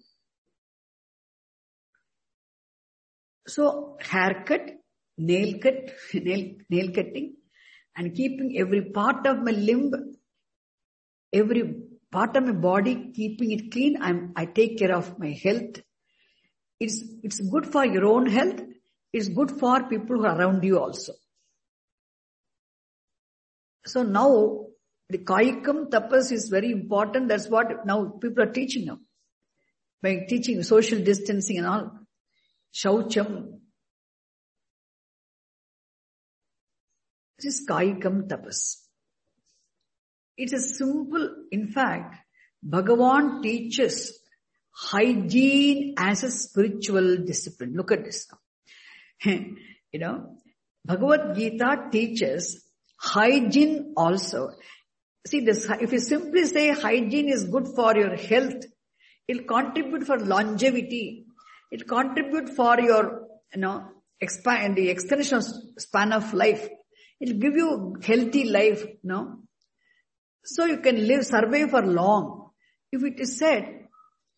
So, haircut, nail cut, nail, nail cutting, and keeping every part of my limb, every part of my body, keeping it clean. I'm, I take care of my health. It's, it's good for your own health. It's good for people who are around you also. So now, the Kaikam Tapas is very important. That's what now people are teaching now. By teaching social distancing and all. Shaucham. This is Kaikam Tapas. It's a simple, in fact, Bhagavan teaches hygiene as a spiritual discipline. Look at this now. You know, Bhagavad Gita teaches hygiene also. See this, if you simply say hygiene is good for your health, it'll contribute for longevity. It'll contribute for your, you know, expand the extension of span of life. It'll give you healthy life, you know. So you can live, survive for long. If it is said,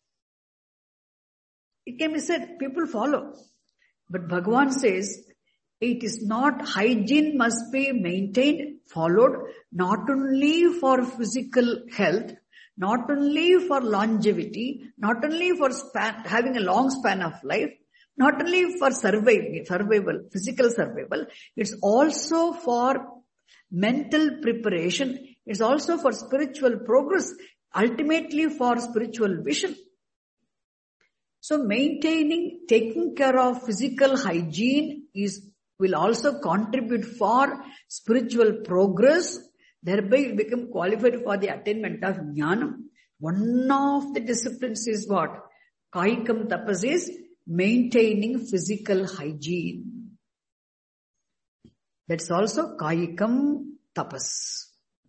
it can be said, people follow. But Bhagavan says, it is not, hygiene must be maintained, followed, not only for physical health, not only for longevity, not only for span, having a long span of life, not only for surviving, survival, physical survival, it's also for mental preparation, it's also for spiritual progress, ultimately for spiritual vision. So maintaining, taking care of physical hygiene is, will also contribute for spiritual progress, thereby you become qualified for the attainment of jnanam. One of the disciplines is what? Kaikam tapas is maintaining physical hygiene. That's also Kaikam tapas.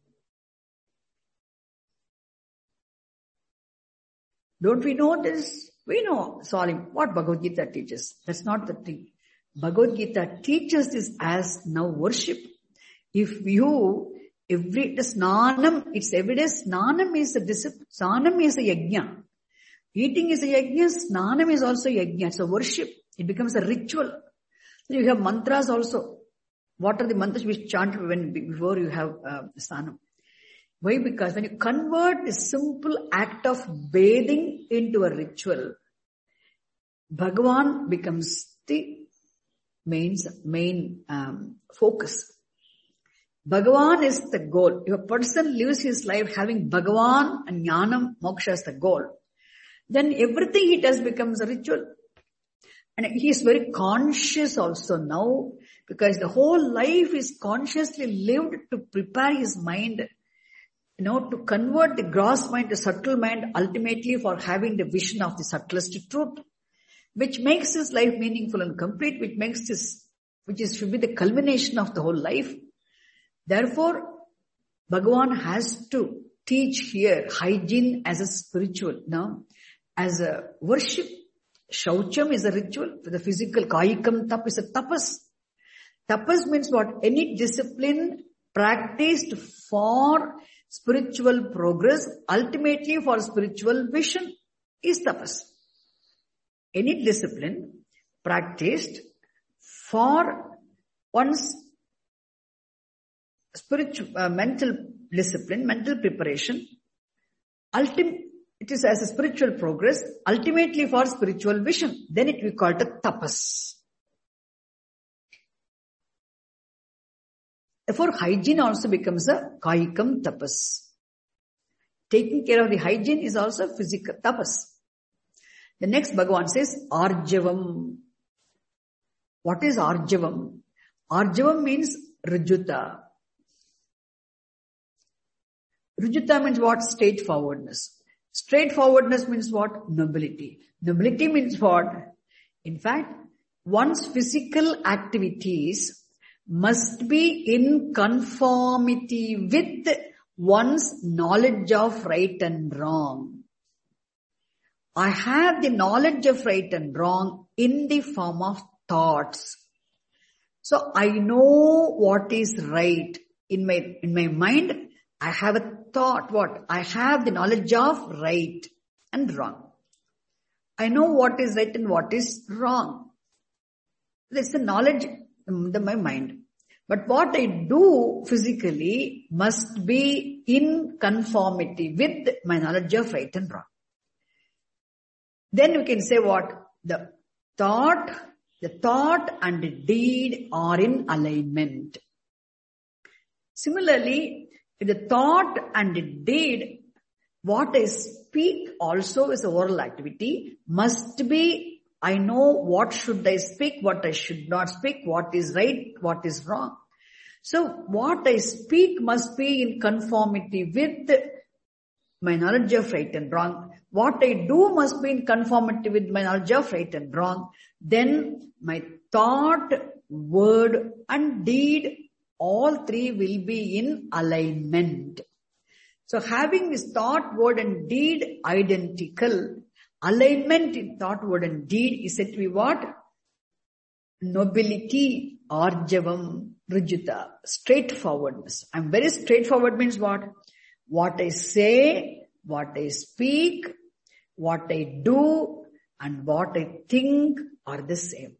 Don't we know this? We know, sorry, what Bhagavad Gita teaches. That's not the thing. Bhagavad Gita teaches this as now worship. If you, every, the snanam, it's every day, snanam is a discipline, snanam is a yajna. Eating is a yajna, snanam is also yajna. It's a worship. It becomes a ritual. You have mantras also. What are the mantras which chant when, before you have uh, snanam? Why? Because when you convert a simple act of bathing into a ritual, Bhagavan becomes the main, main um, focus. Bhagavan is the goal. If a person lives his life having Bhagavan and Jnanam, Moksha as the goal, then everything he does becomes a ritual. And he is very conscious also now, because the whole life is consciously lived to prepare his mind, you know, to convert the gross mind to subtle mind, ultimately for having the vision of the subtlest truth, which makes his life meaningful and complete, which makes this, which is, should be the culmination of the whole life. Therefore, Bhagavan has to teach here hygiene as a spiritual, no, as a worship. Shaucham is a ritual. For the physical, Kaikam tap is a tapas. Tapas means what? Any discipline practiced for spiritual progress, ultimately for spiritual vision, is tapas. Any discipline practiced for one's spiritual, uh, mental discipline, mental preparation, ultim- it is as a spiritual progress, ultimately for spiritual vision. Then it we call it a tapas. Therefore, hygiene also becomes a Kaikam tapas. Taking care of the hygiene is also physical tapas. The next Bhagavan says, Arjavam. What is Arjavam? Arjavam means Rujuta. Rujuta means what? Straightforwardness. Straightforwardness means what? Nobility. Nobility means what? In fact, one's physical activities must be in conformity with one's knowledge of right and wrong. I have the knowledge of right and wrong in the form of thoughts. So I know what is right. In my, in my mind, I have a thought, what? I have the knowledge of right and wrong. I know what is right and what is wrong. That's the knowledge in my mind. But what I do physically must be in conformity with my knowledge of right and wrong. Then we can say what? The thought, the thought and the deed are in alignment. Similarly, the thought and the deed, what I speak also is a oral activity, must be, I know what should I speak, what I should not speak, what is right, what is wrong. So what I speak must be in conformity with my knowledge of right and wrong. What I do must be in conformity with my knowledge of right and wrong. Then my thought, word and deed, all three will be in alignment. So having this thought, word and deed identical, alignment in thought, word and deed is said to be what? Nobility, arjavam, rujuta, straightforwardness. I'm very straightforward means what? What I say, what I speak, what I do, and what I think are the same.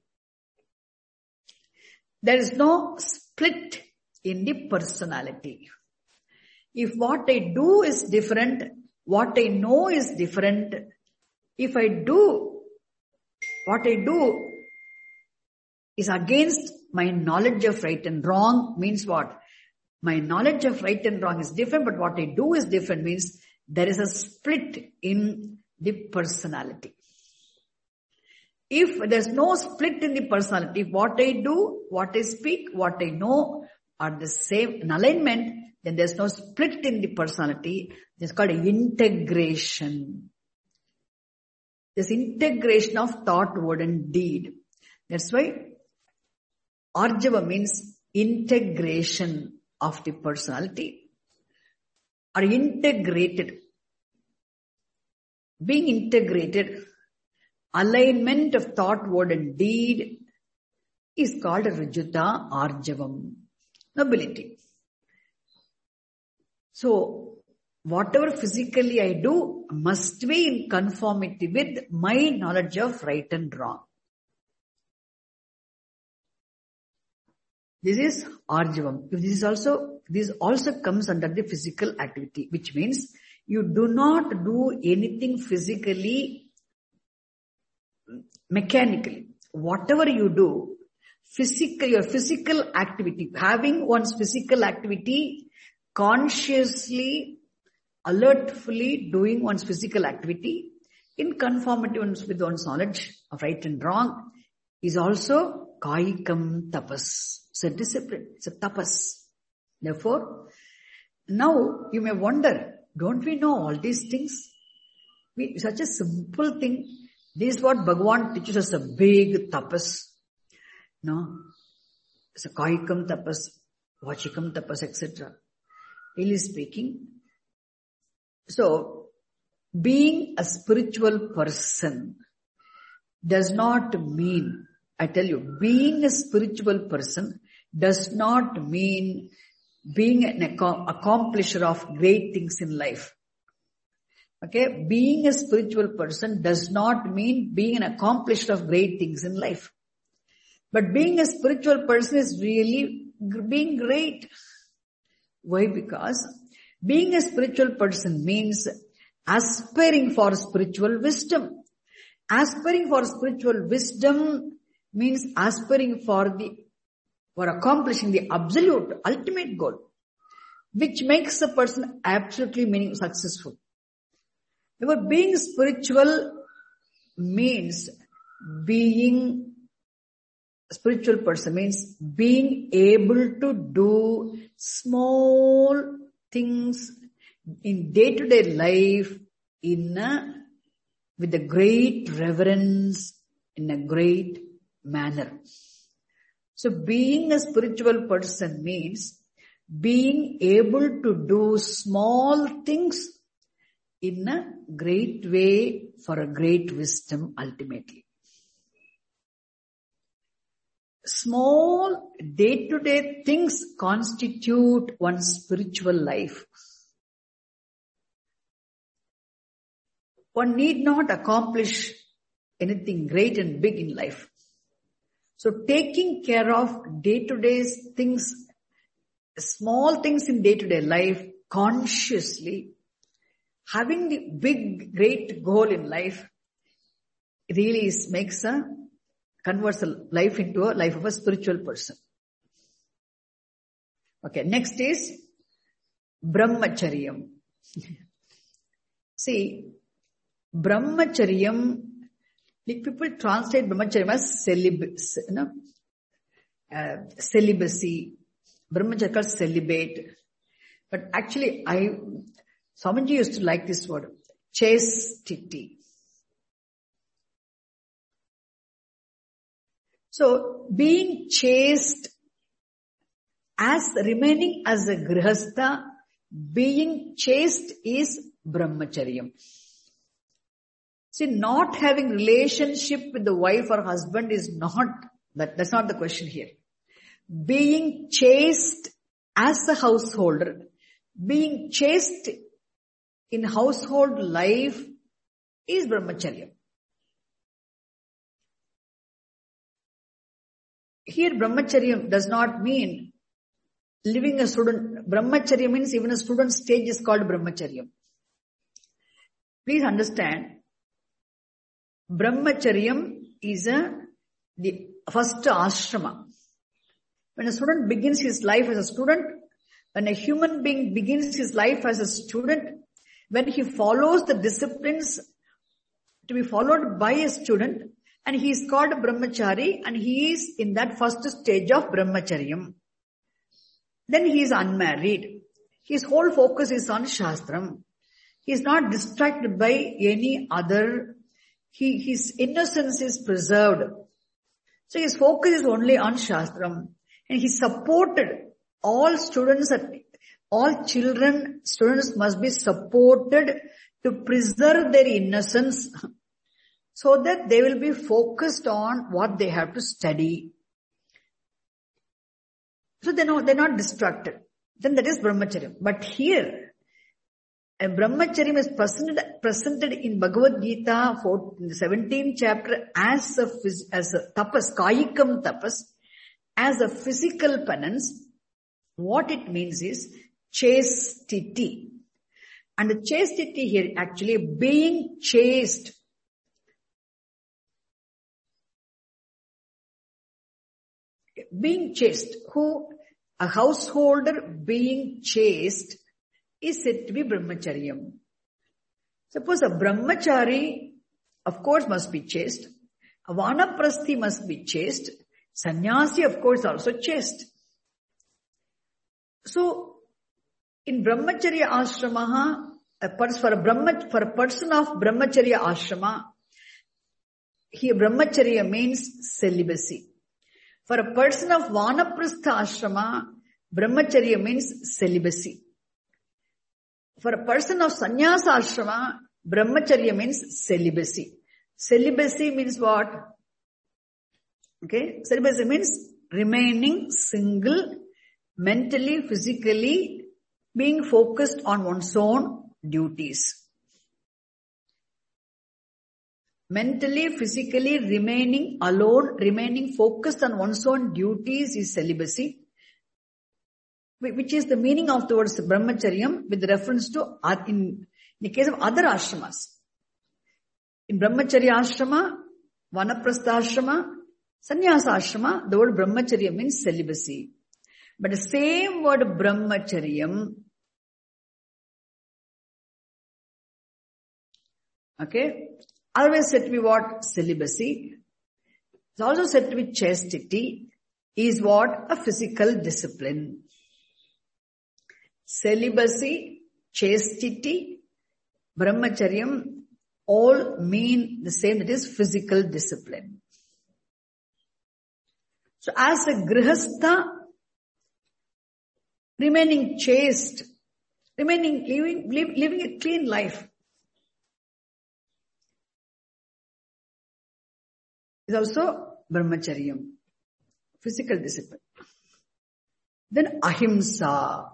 There is no split in the personality. If what I do is different, what I know is different. If I do, what I do is against my knowledge of right and wrong, means what? My knowledge of right and wrong is different, but what I do is different, means there is a split in the personality. If there's no split in the personality, what I do, what I speak, what I know are the same in alignment, then there's no split in the personality. It's called integration. This integration of thought, word and deed. That's why Arjava means integration of the personality or integrated. Being integrated, alignment of thought, word and deed is called Rajuta Arjavam, nobility. So whatever physically I do must be in conformity with my knowledge of right and wrong. This is Arjavam. This is also, this also comes under the physical activity, which means you do not do anything physically, mechanically. Whatever you do, physical, your physical activity, having one's physical activity, consciously, alertfully doing one's physical activity in conformity with one's knowledge of right and wrong is also Kaikam Tapas. It's a discipline. It's a tapas. Therefore, now you may wonder, don't we know all these things? We, such a simple thing. This is what Bhagavan teaches us, a big tapas. No? It's a Kaikam Tapas, Vachikam Tapas, et cetera. Really speaking. So, being a spiritual person does not mean, I tell you, being a spiritual person does not mean being an accomplisher of great things in life. Okay, being a spiritual person does not mean being an accomplisher of great things in life. But being a spiritual person is really being great. Why? Because being a spiritual person means aspiring for spiritual wisdom. Aspiring for spiritual wisdom means aspiring for the, for accomplishing the absolute, ultimate goal, which makes a person absolutely meaning successful. Therefore, being spiritual means being a spiritual person means being able to do small things in day-to-day life in a, with a great reverence, in a great manner. So being a spiritual person means being able to do small things in a great way for a great wisdom ultimately. Small day-to-day things constitute one's spiritual life. One need not accomplish anything great and big in life. So taking care of day-to-day things, small things in day-to-day life consciously, having the big, great goal in life really is, makes a, converts a life into a life of a spiritual person. Okay, next is Brahmacharyam. See, Brahmacharyam, like people translate Brahmacharyam as celib- you know, uh, celibacy Brahmacharya called celibate. But actually, I, Swamiji used to like this word, chastity. So, being chaste as remaining as a grihastha, being chaste is brahmacharyam. See, not having relationship with the wife or husband is not, that, that's not the question here. Being chaste as a householder, being chaste in household life is brahmacharya. Here brahmacharya does not mean living a student. Brahmacharya means even a student stage is called brahmacharya. Please understand, brahmacharyam is a, the first ashrama. When a student begins his life as a student, when a human being begins his life as a student, when he follows the disciplines to be followed by a student, and he is called brahmachari, and he is in that first stage of brahmacharyam. Then he is unmarried. His whole focus is on shastram. He is not distracted by any other. He, his innocence is preserved. So his focus is only on shastram. And he supported all students, all children, students must be supported to preserve their innocence so that they will be focused on what they have to study. So they're not, they're not distracted. Then that is brahmacharya. But here, a brahmacharya is presented, presented in Bhagavad Gita, for, in the seventeenth chapter, as a, as a tapas, kayikam tapas, as a physical penance. What it means is chastity. And the chastity here actually being chaste. Being chaste, who a householder being chaste is said to be brahmacharyam. Suppose a brahmachari, of course, must be chaste. A vanaprasthi must be chaste. Sannyasi, of course, also chaste. So, in brahmacharya ashrama, a pers- for a brahma, for a person of brahmacharya ashrama, here brahmacharya means celibacy. For a person of vanaprastha ashrama, brahmacharya means celibacy. For a person of sannyasa ashrama, brahmacharya means celibacy. Celibacy means what? Okay, celibacy means remaining single, mentally, physically, being focused on one's own duties. Mentally, physically remaining alone, remaining focused on one's own duties is celibacy, which is the meaning of the word brahmacharyam with reference to, in the case of other ashramas. In brahmacharya ashrama, vanaprastha ashrama, sannyasa ashrama, the word brahmacharya means celibacy. But the same word brahmacharyam, okay, always said to be what? Celibacy. It's also said to be chastity, is what? A physical discipline. Celibacy, chastity, brahmacharyam all mean the same, that is physical discipline. So as a grihastha, remaining chaste, remaining, living, living a clean life, is also brahmacharyam, physical discipline. Then ahimsa.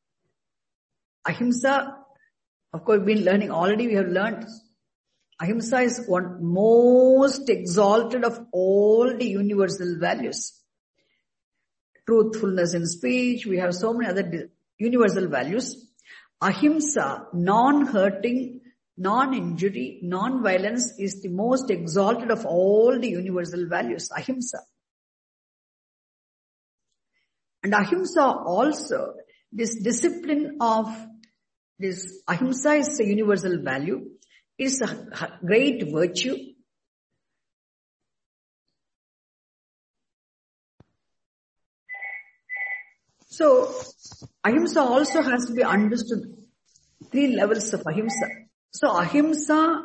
Ahimsa, of course, we've been learning already, we have learned. Ahimsa is one most exalted of all the universal values. Truthfulness in speech, we have so many other universal values. Ahimsa, non-hurting, non-injury, non-violence is the most exalted of all the universal values, ahimsa. And ahimsa also, this discipline of this ahimsa is a universal value. It is a great virtue. So, ahimsa also has to be understood. Three levels of ahimsa. So, ahimsa,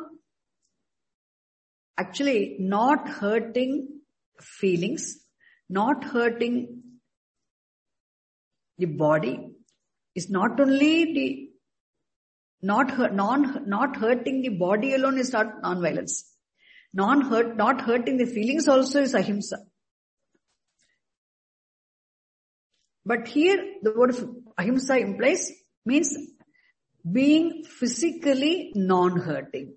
actually not hurting feelings, not hurting the body, is not only the, not hurt, non, not hurting the body alone is not non-violence. Non-hurt, not hurting the feelings also is ahimsa. But here, the word ahimsa implies, means being physically non-hurting.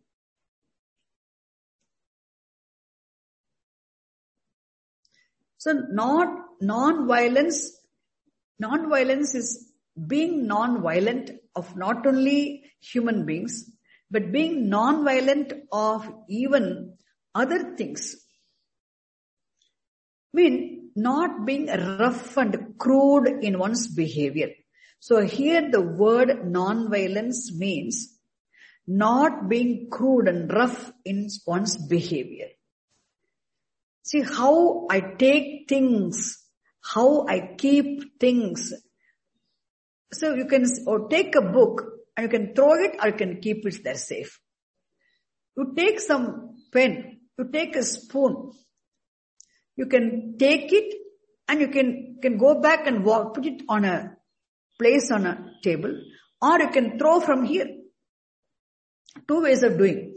So not non-violence, non-violence is being non-violent of not only human beings, but being non-violent of even other things. I mean, not being rough and crude in one's behavior. So here the word non-violence means not being crude and rough in one's behavior. See how I take things, how I keep things. So you can or take a book and you can throw it or you can keep it there safe. You take some pen, you take a spoon. You can take it and you can, can go back and walk, put it on a place on a table, or you can throw from here. Two ways of doing.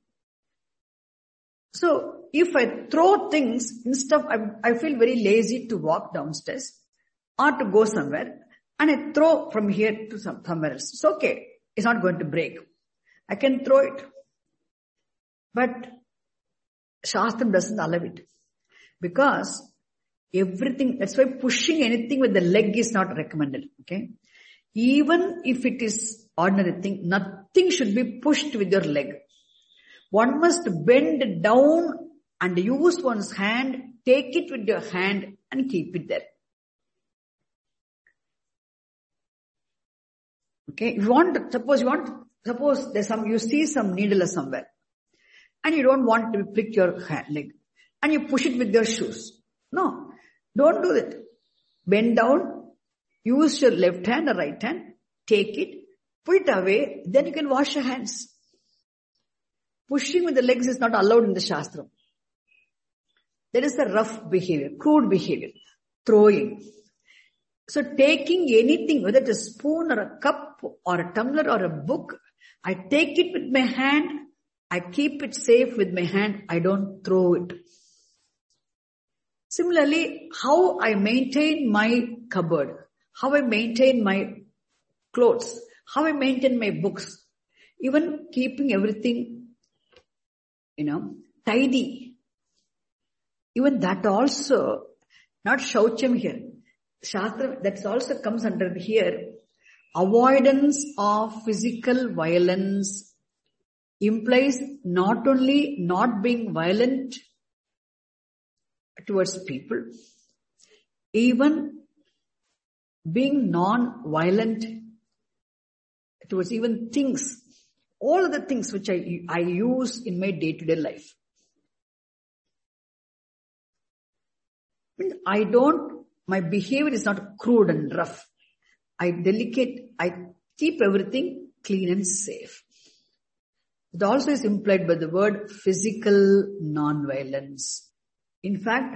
So if I throw things, instead of, I, I feel very lazy to walk downstairs or to go somewhere, and I throw from here to some, somewhere else. It's okay. It's not going to break. I can throw it. But Shastram doesn't allow it. Because everything, that's why pushing anything with the leg is not recommended. Okay. Even if it is ordinary thing, nothing should be pushed with your leg. One must bend down and use one's hand, take it with your hand and keep it there. Okay. If you want, suppose you want, suppose there's some, you see some needle somewhere and you don't want to prick your hand, leg. And you push it with your shoes. No, don't do that. Bend down, use your left hand or right hand, take it, put it away, then you can wash your hands. Pushing with the legs is not allowed in the Shastra. That is a rough behavior, crude behavior, throwing. So taking anything, whether it's a spoon or a cup or a tumbler or a book, I take it with my hand, I keep it safe with my hand, I don't throw it. Similarly, how I maintain my cupboard, how I maintain my clothes, how I maintain my books, even keeping everything, you know, tidy. Even that also, not shaucham here. Shastra, that also comes under here. Avoidance of physical violence implies not only not being violent towards people, even being non-violent towards even things, all of the things which I, I use in my day-to-day life. I don't, my behavior is not crude and rough. I delicate, I keep everything clean and safe. It also is implied by the word physical non-violence. In fact,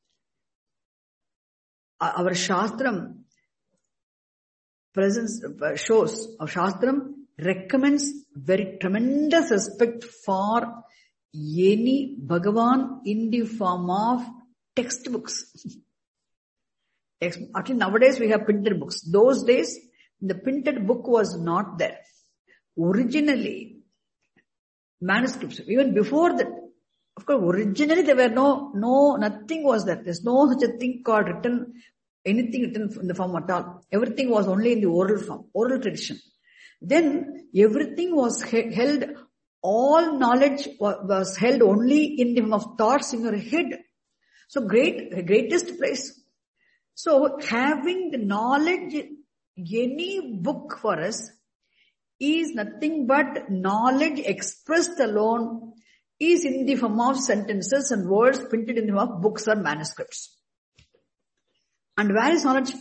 our Shastram presents, shows, our Shastram recommends very tremendous respect for any Bhagavan in the form of textbooks. Actually, nowadays we have printed books. Those days, the printed book was not there. Originally, manuscripts, even before that, of course, originally there were no, no, nothing was there. There's no such a thing called written, anything written in the form at all. Everything was only in the oral form, oral tradition. Then everything was he- held, all knowledge was, was held only in the form of thoughts in your head. So great, greatest place. So having the knowledge, any book for us is nothing but knowledge expressed alone is in the form of sentences and words printed in the form of books or manuscripts. And where is knowledge from?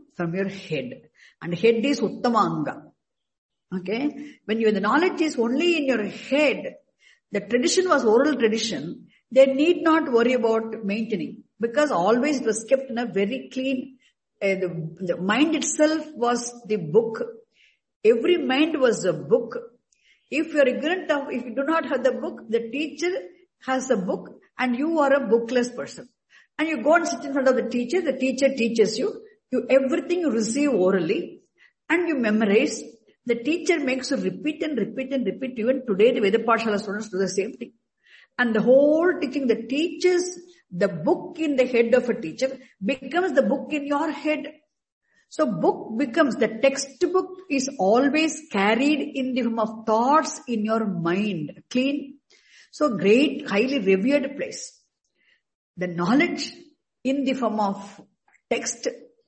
from your head. And head is Uttamanga. Okay? When you, the knowledge is only in your head, the tradition was oral tradition, they need not worry about maintaining, because always it was kept in a very clean, uh, the, the mind itself was the book. Every mind was a book. If you are ignorant of, if you do not have the book, the teacher has a book and you are a bookless person. And you go and sit in front of the teacher, the teacher teaches you, you everything you receive orally and you memorize. The teacher makes you repeat and repeat and repeat. Even today the Veda Pathshala students do the same thing. And the whole teaching, the teachers, the book in the head of a teacher becomes the book in your head. So book becomes, the textbook is always carried in the form of thoughts in your mind. Clean. So great, highly revered place. The knowledge in the form of text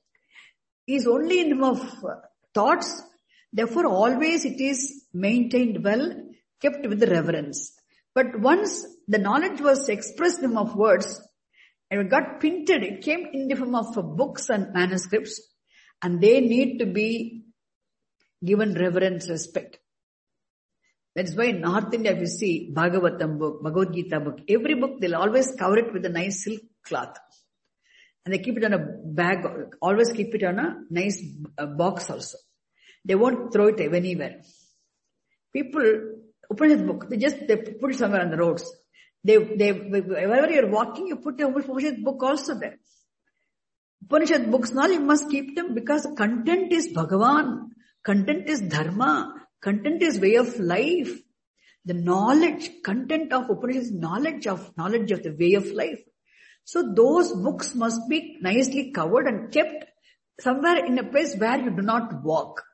is only in the form of thoughts. Therefore always it is maintained well, kept with reverence. But once the knowledge was expressed in the form of words, and it got printed, it came in the form of books and manuscripts, and they need to be given reverence, respect. That's why in North India, if you see Bhagavatam book, Bhagavad Gita book, every book, they'll always cover it with a nice silk cloth. And they keep it on a bag, always keep it on a nice box also. They won't throw it anywhere. People open his book, they just, they put it somewhere on the roads. They, they, wherever you're walking, you put your Upanishad book also there. Upanishad books now, you must keep them because content is Bhagavan, content is Dharma, content is way of life. The knowledge, content of Upanishad is knowledge of, knowledge of the way of life. So those books must be nicely covered and kept somewhere in a place where you do not walk.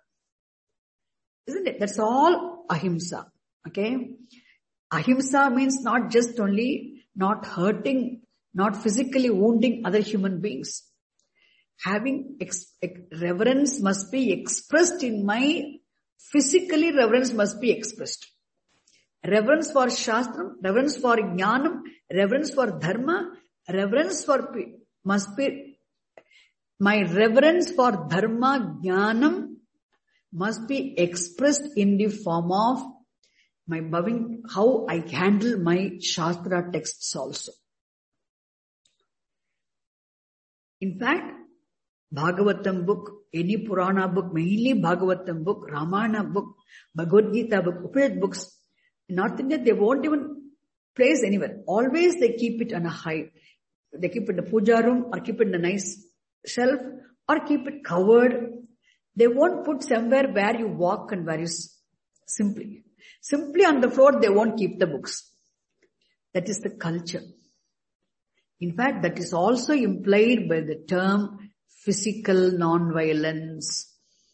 Isn't it? That's all ahimsa. Okay? Ahimsa means not just only not hurting, not physically wounding other human beings. Having ex- reverence must be expressed in my, physically reverence must be expressed. Reverence for Shastram, reverence for Jnanam, reverence for Dharma, reverence for, must be, my reverence for Dharma, Jnanam must be expressed in the form of my bowing, how I handle my Shastra texts also. In fact, Bhagavatam book, any Purana book, mainly Bhagavatam book, Ramayana book, Bhagavad Gita book, Upanishad books, in North India, they won't even place anywhere. Always they keep it on a high. They keep it in the puja room or keep it in a nice shelf or keep it covered. They won't put somewhere where you walk and where you simply. Simply on the floor, they won't keep the books. That is the culture. In fact, that is also implied by the term physical non-violence.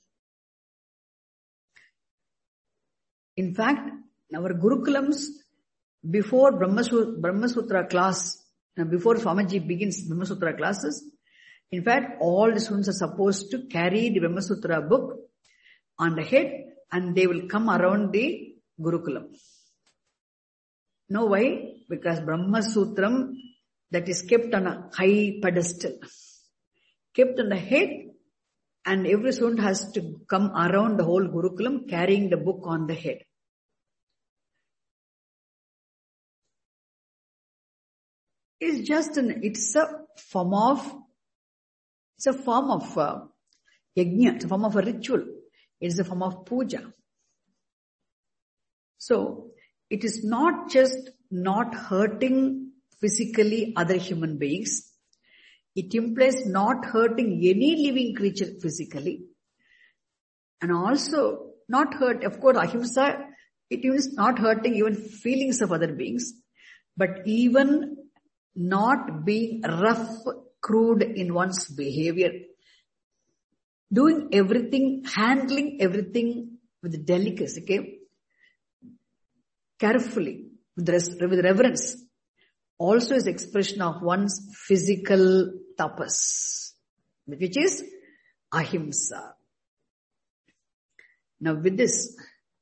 In fact, our Gurukulams, before Brahmasutra, Brahmasutra class, before Swamiji begins Brahmasutra classes, in fact, all the students are supposed to carry the Brahmasutra book on the head and they will come around the Gurukulam. Know why? Because Brahmasutram, that is kept on a high pedestal, kept on the head, and every student has to come around the whole Gurukulam carrying the book on the head. It's just an, it's a form of, it's a form of uh, yajna, it's a form of a ritual. It's a form of puja. So, it is not just not hurting physically other human beings. It implies not hurting any living creature physically. And also not hurt, of course, ahimsa, it means not hurting even feelings of other beings, but even not being rough, crude in one's behavior. Doing everything, handling everything with delicacy, okay? Carefully, with, res- with reverence. Also is expression of one's physical tapas, which is ahimsa. Now with this,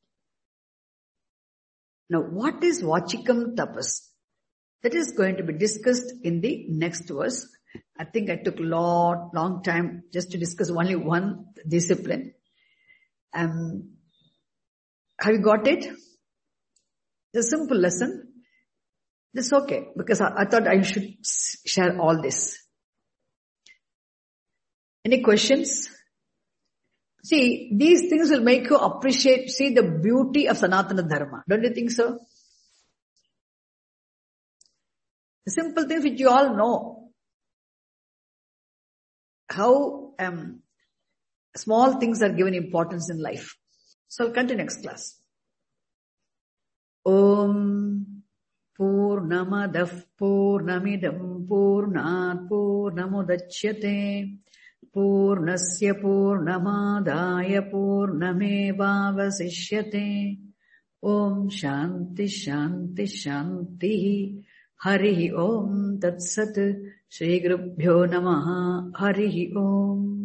now what is Vachikam tapas? That is going to be discussed in the next verse. I think I took a lot, long time just to discuss only one discipline. Um, have you got it? It's a simple lesson. That's okay, because I, I thought I should share all this. Any questions? See, these things will make you appreciate, see the beauty of Sanatana Dharma. Don't you think so? The simple things which you all know. How um, small things are given importance in life. So I'll continue next class. Om Purnamadah Purnamidam Purnat Purnamudachyate Purnasya Purnamadaya Purnamevavasishyate. Om Shanti Shanti Shanti. Harihi Om Tat Sat. Shri Gurubhyo Namaha. Harihi Om.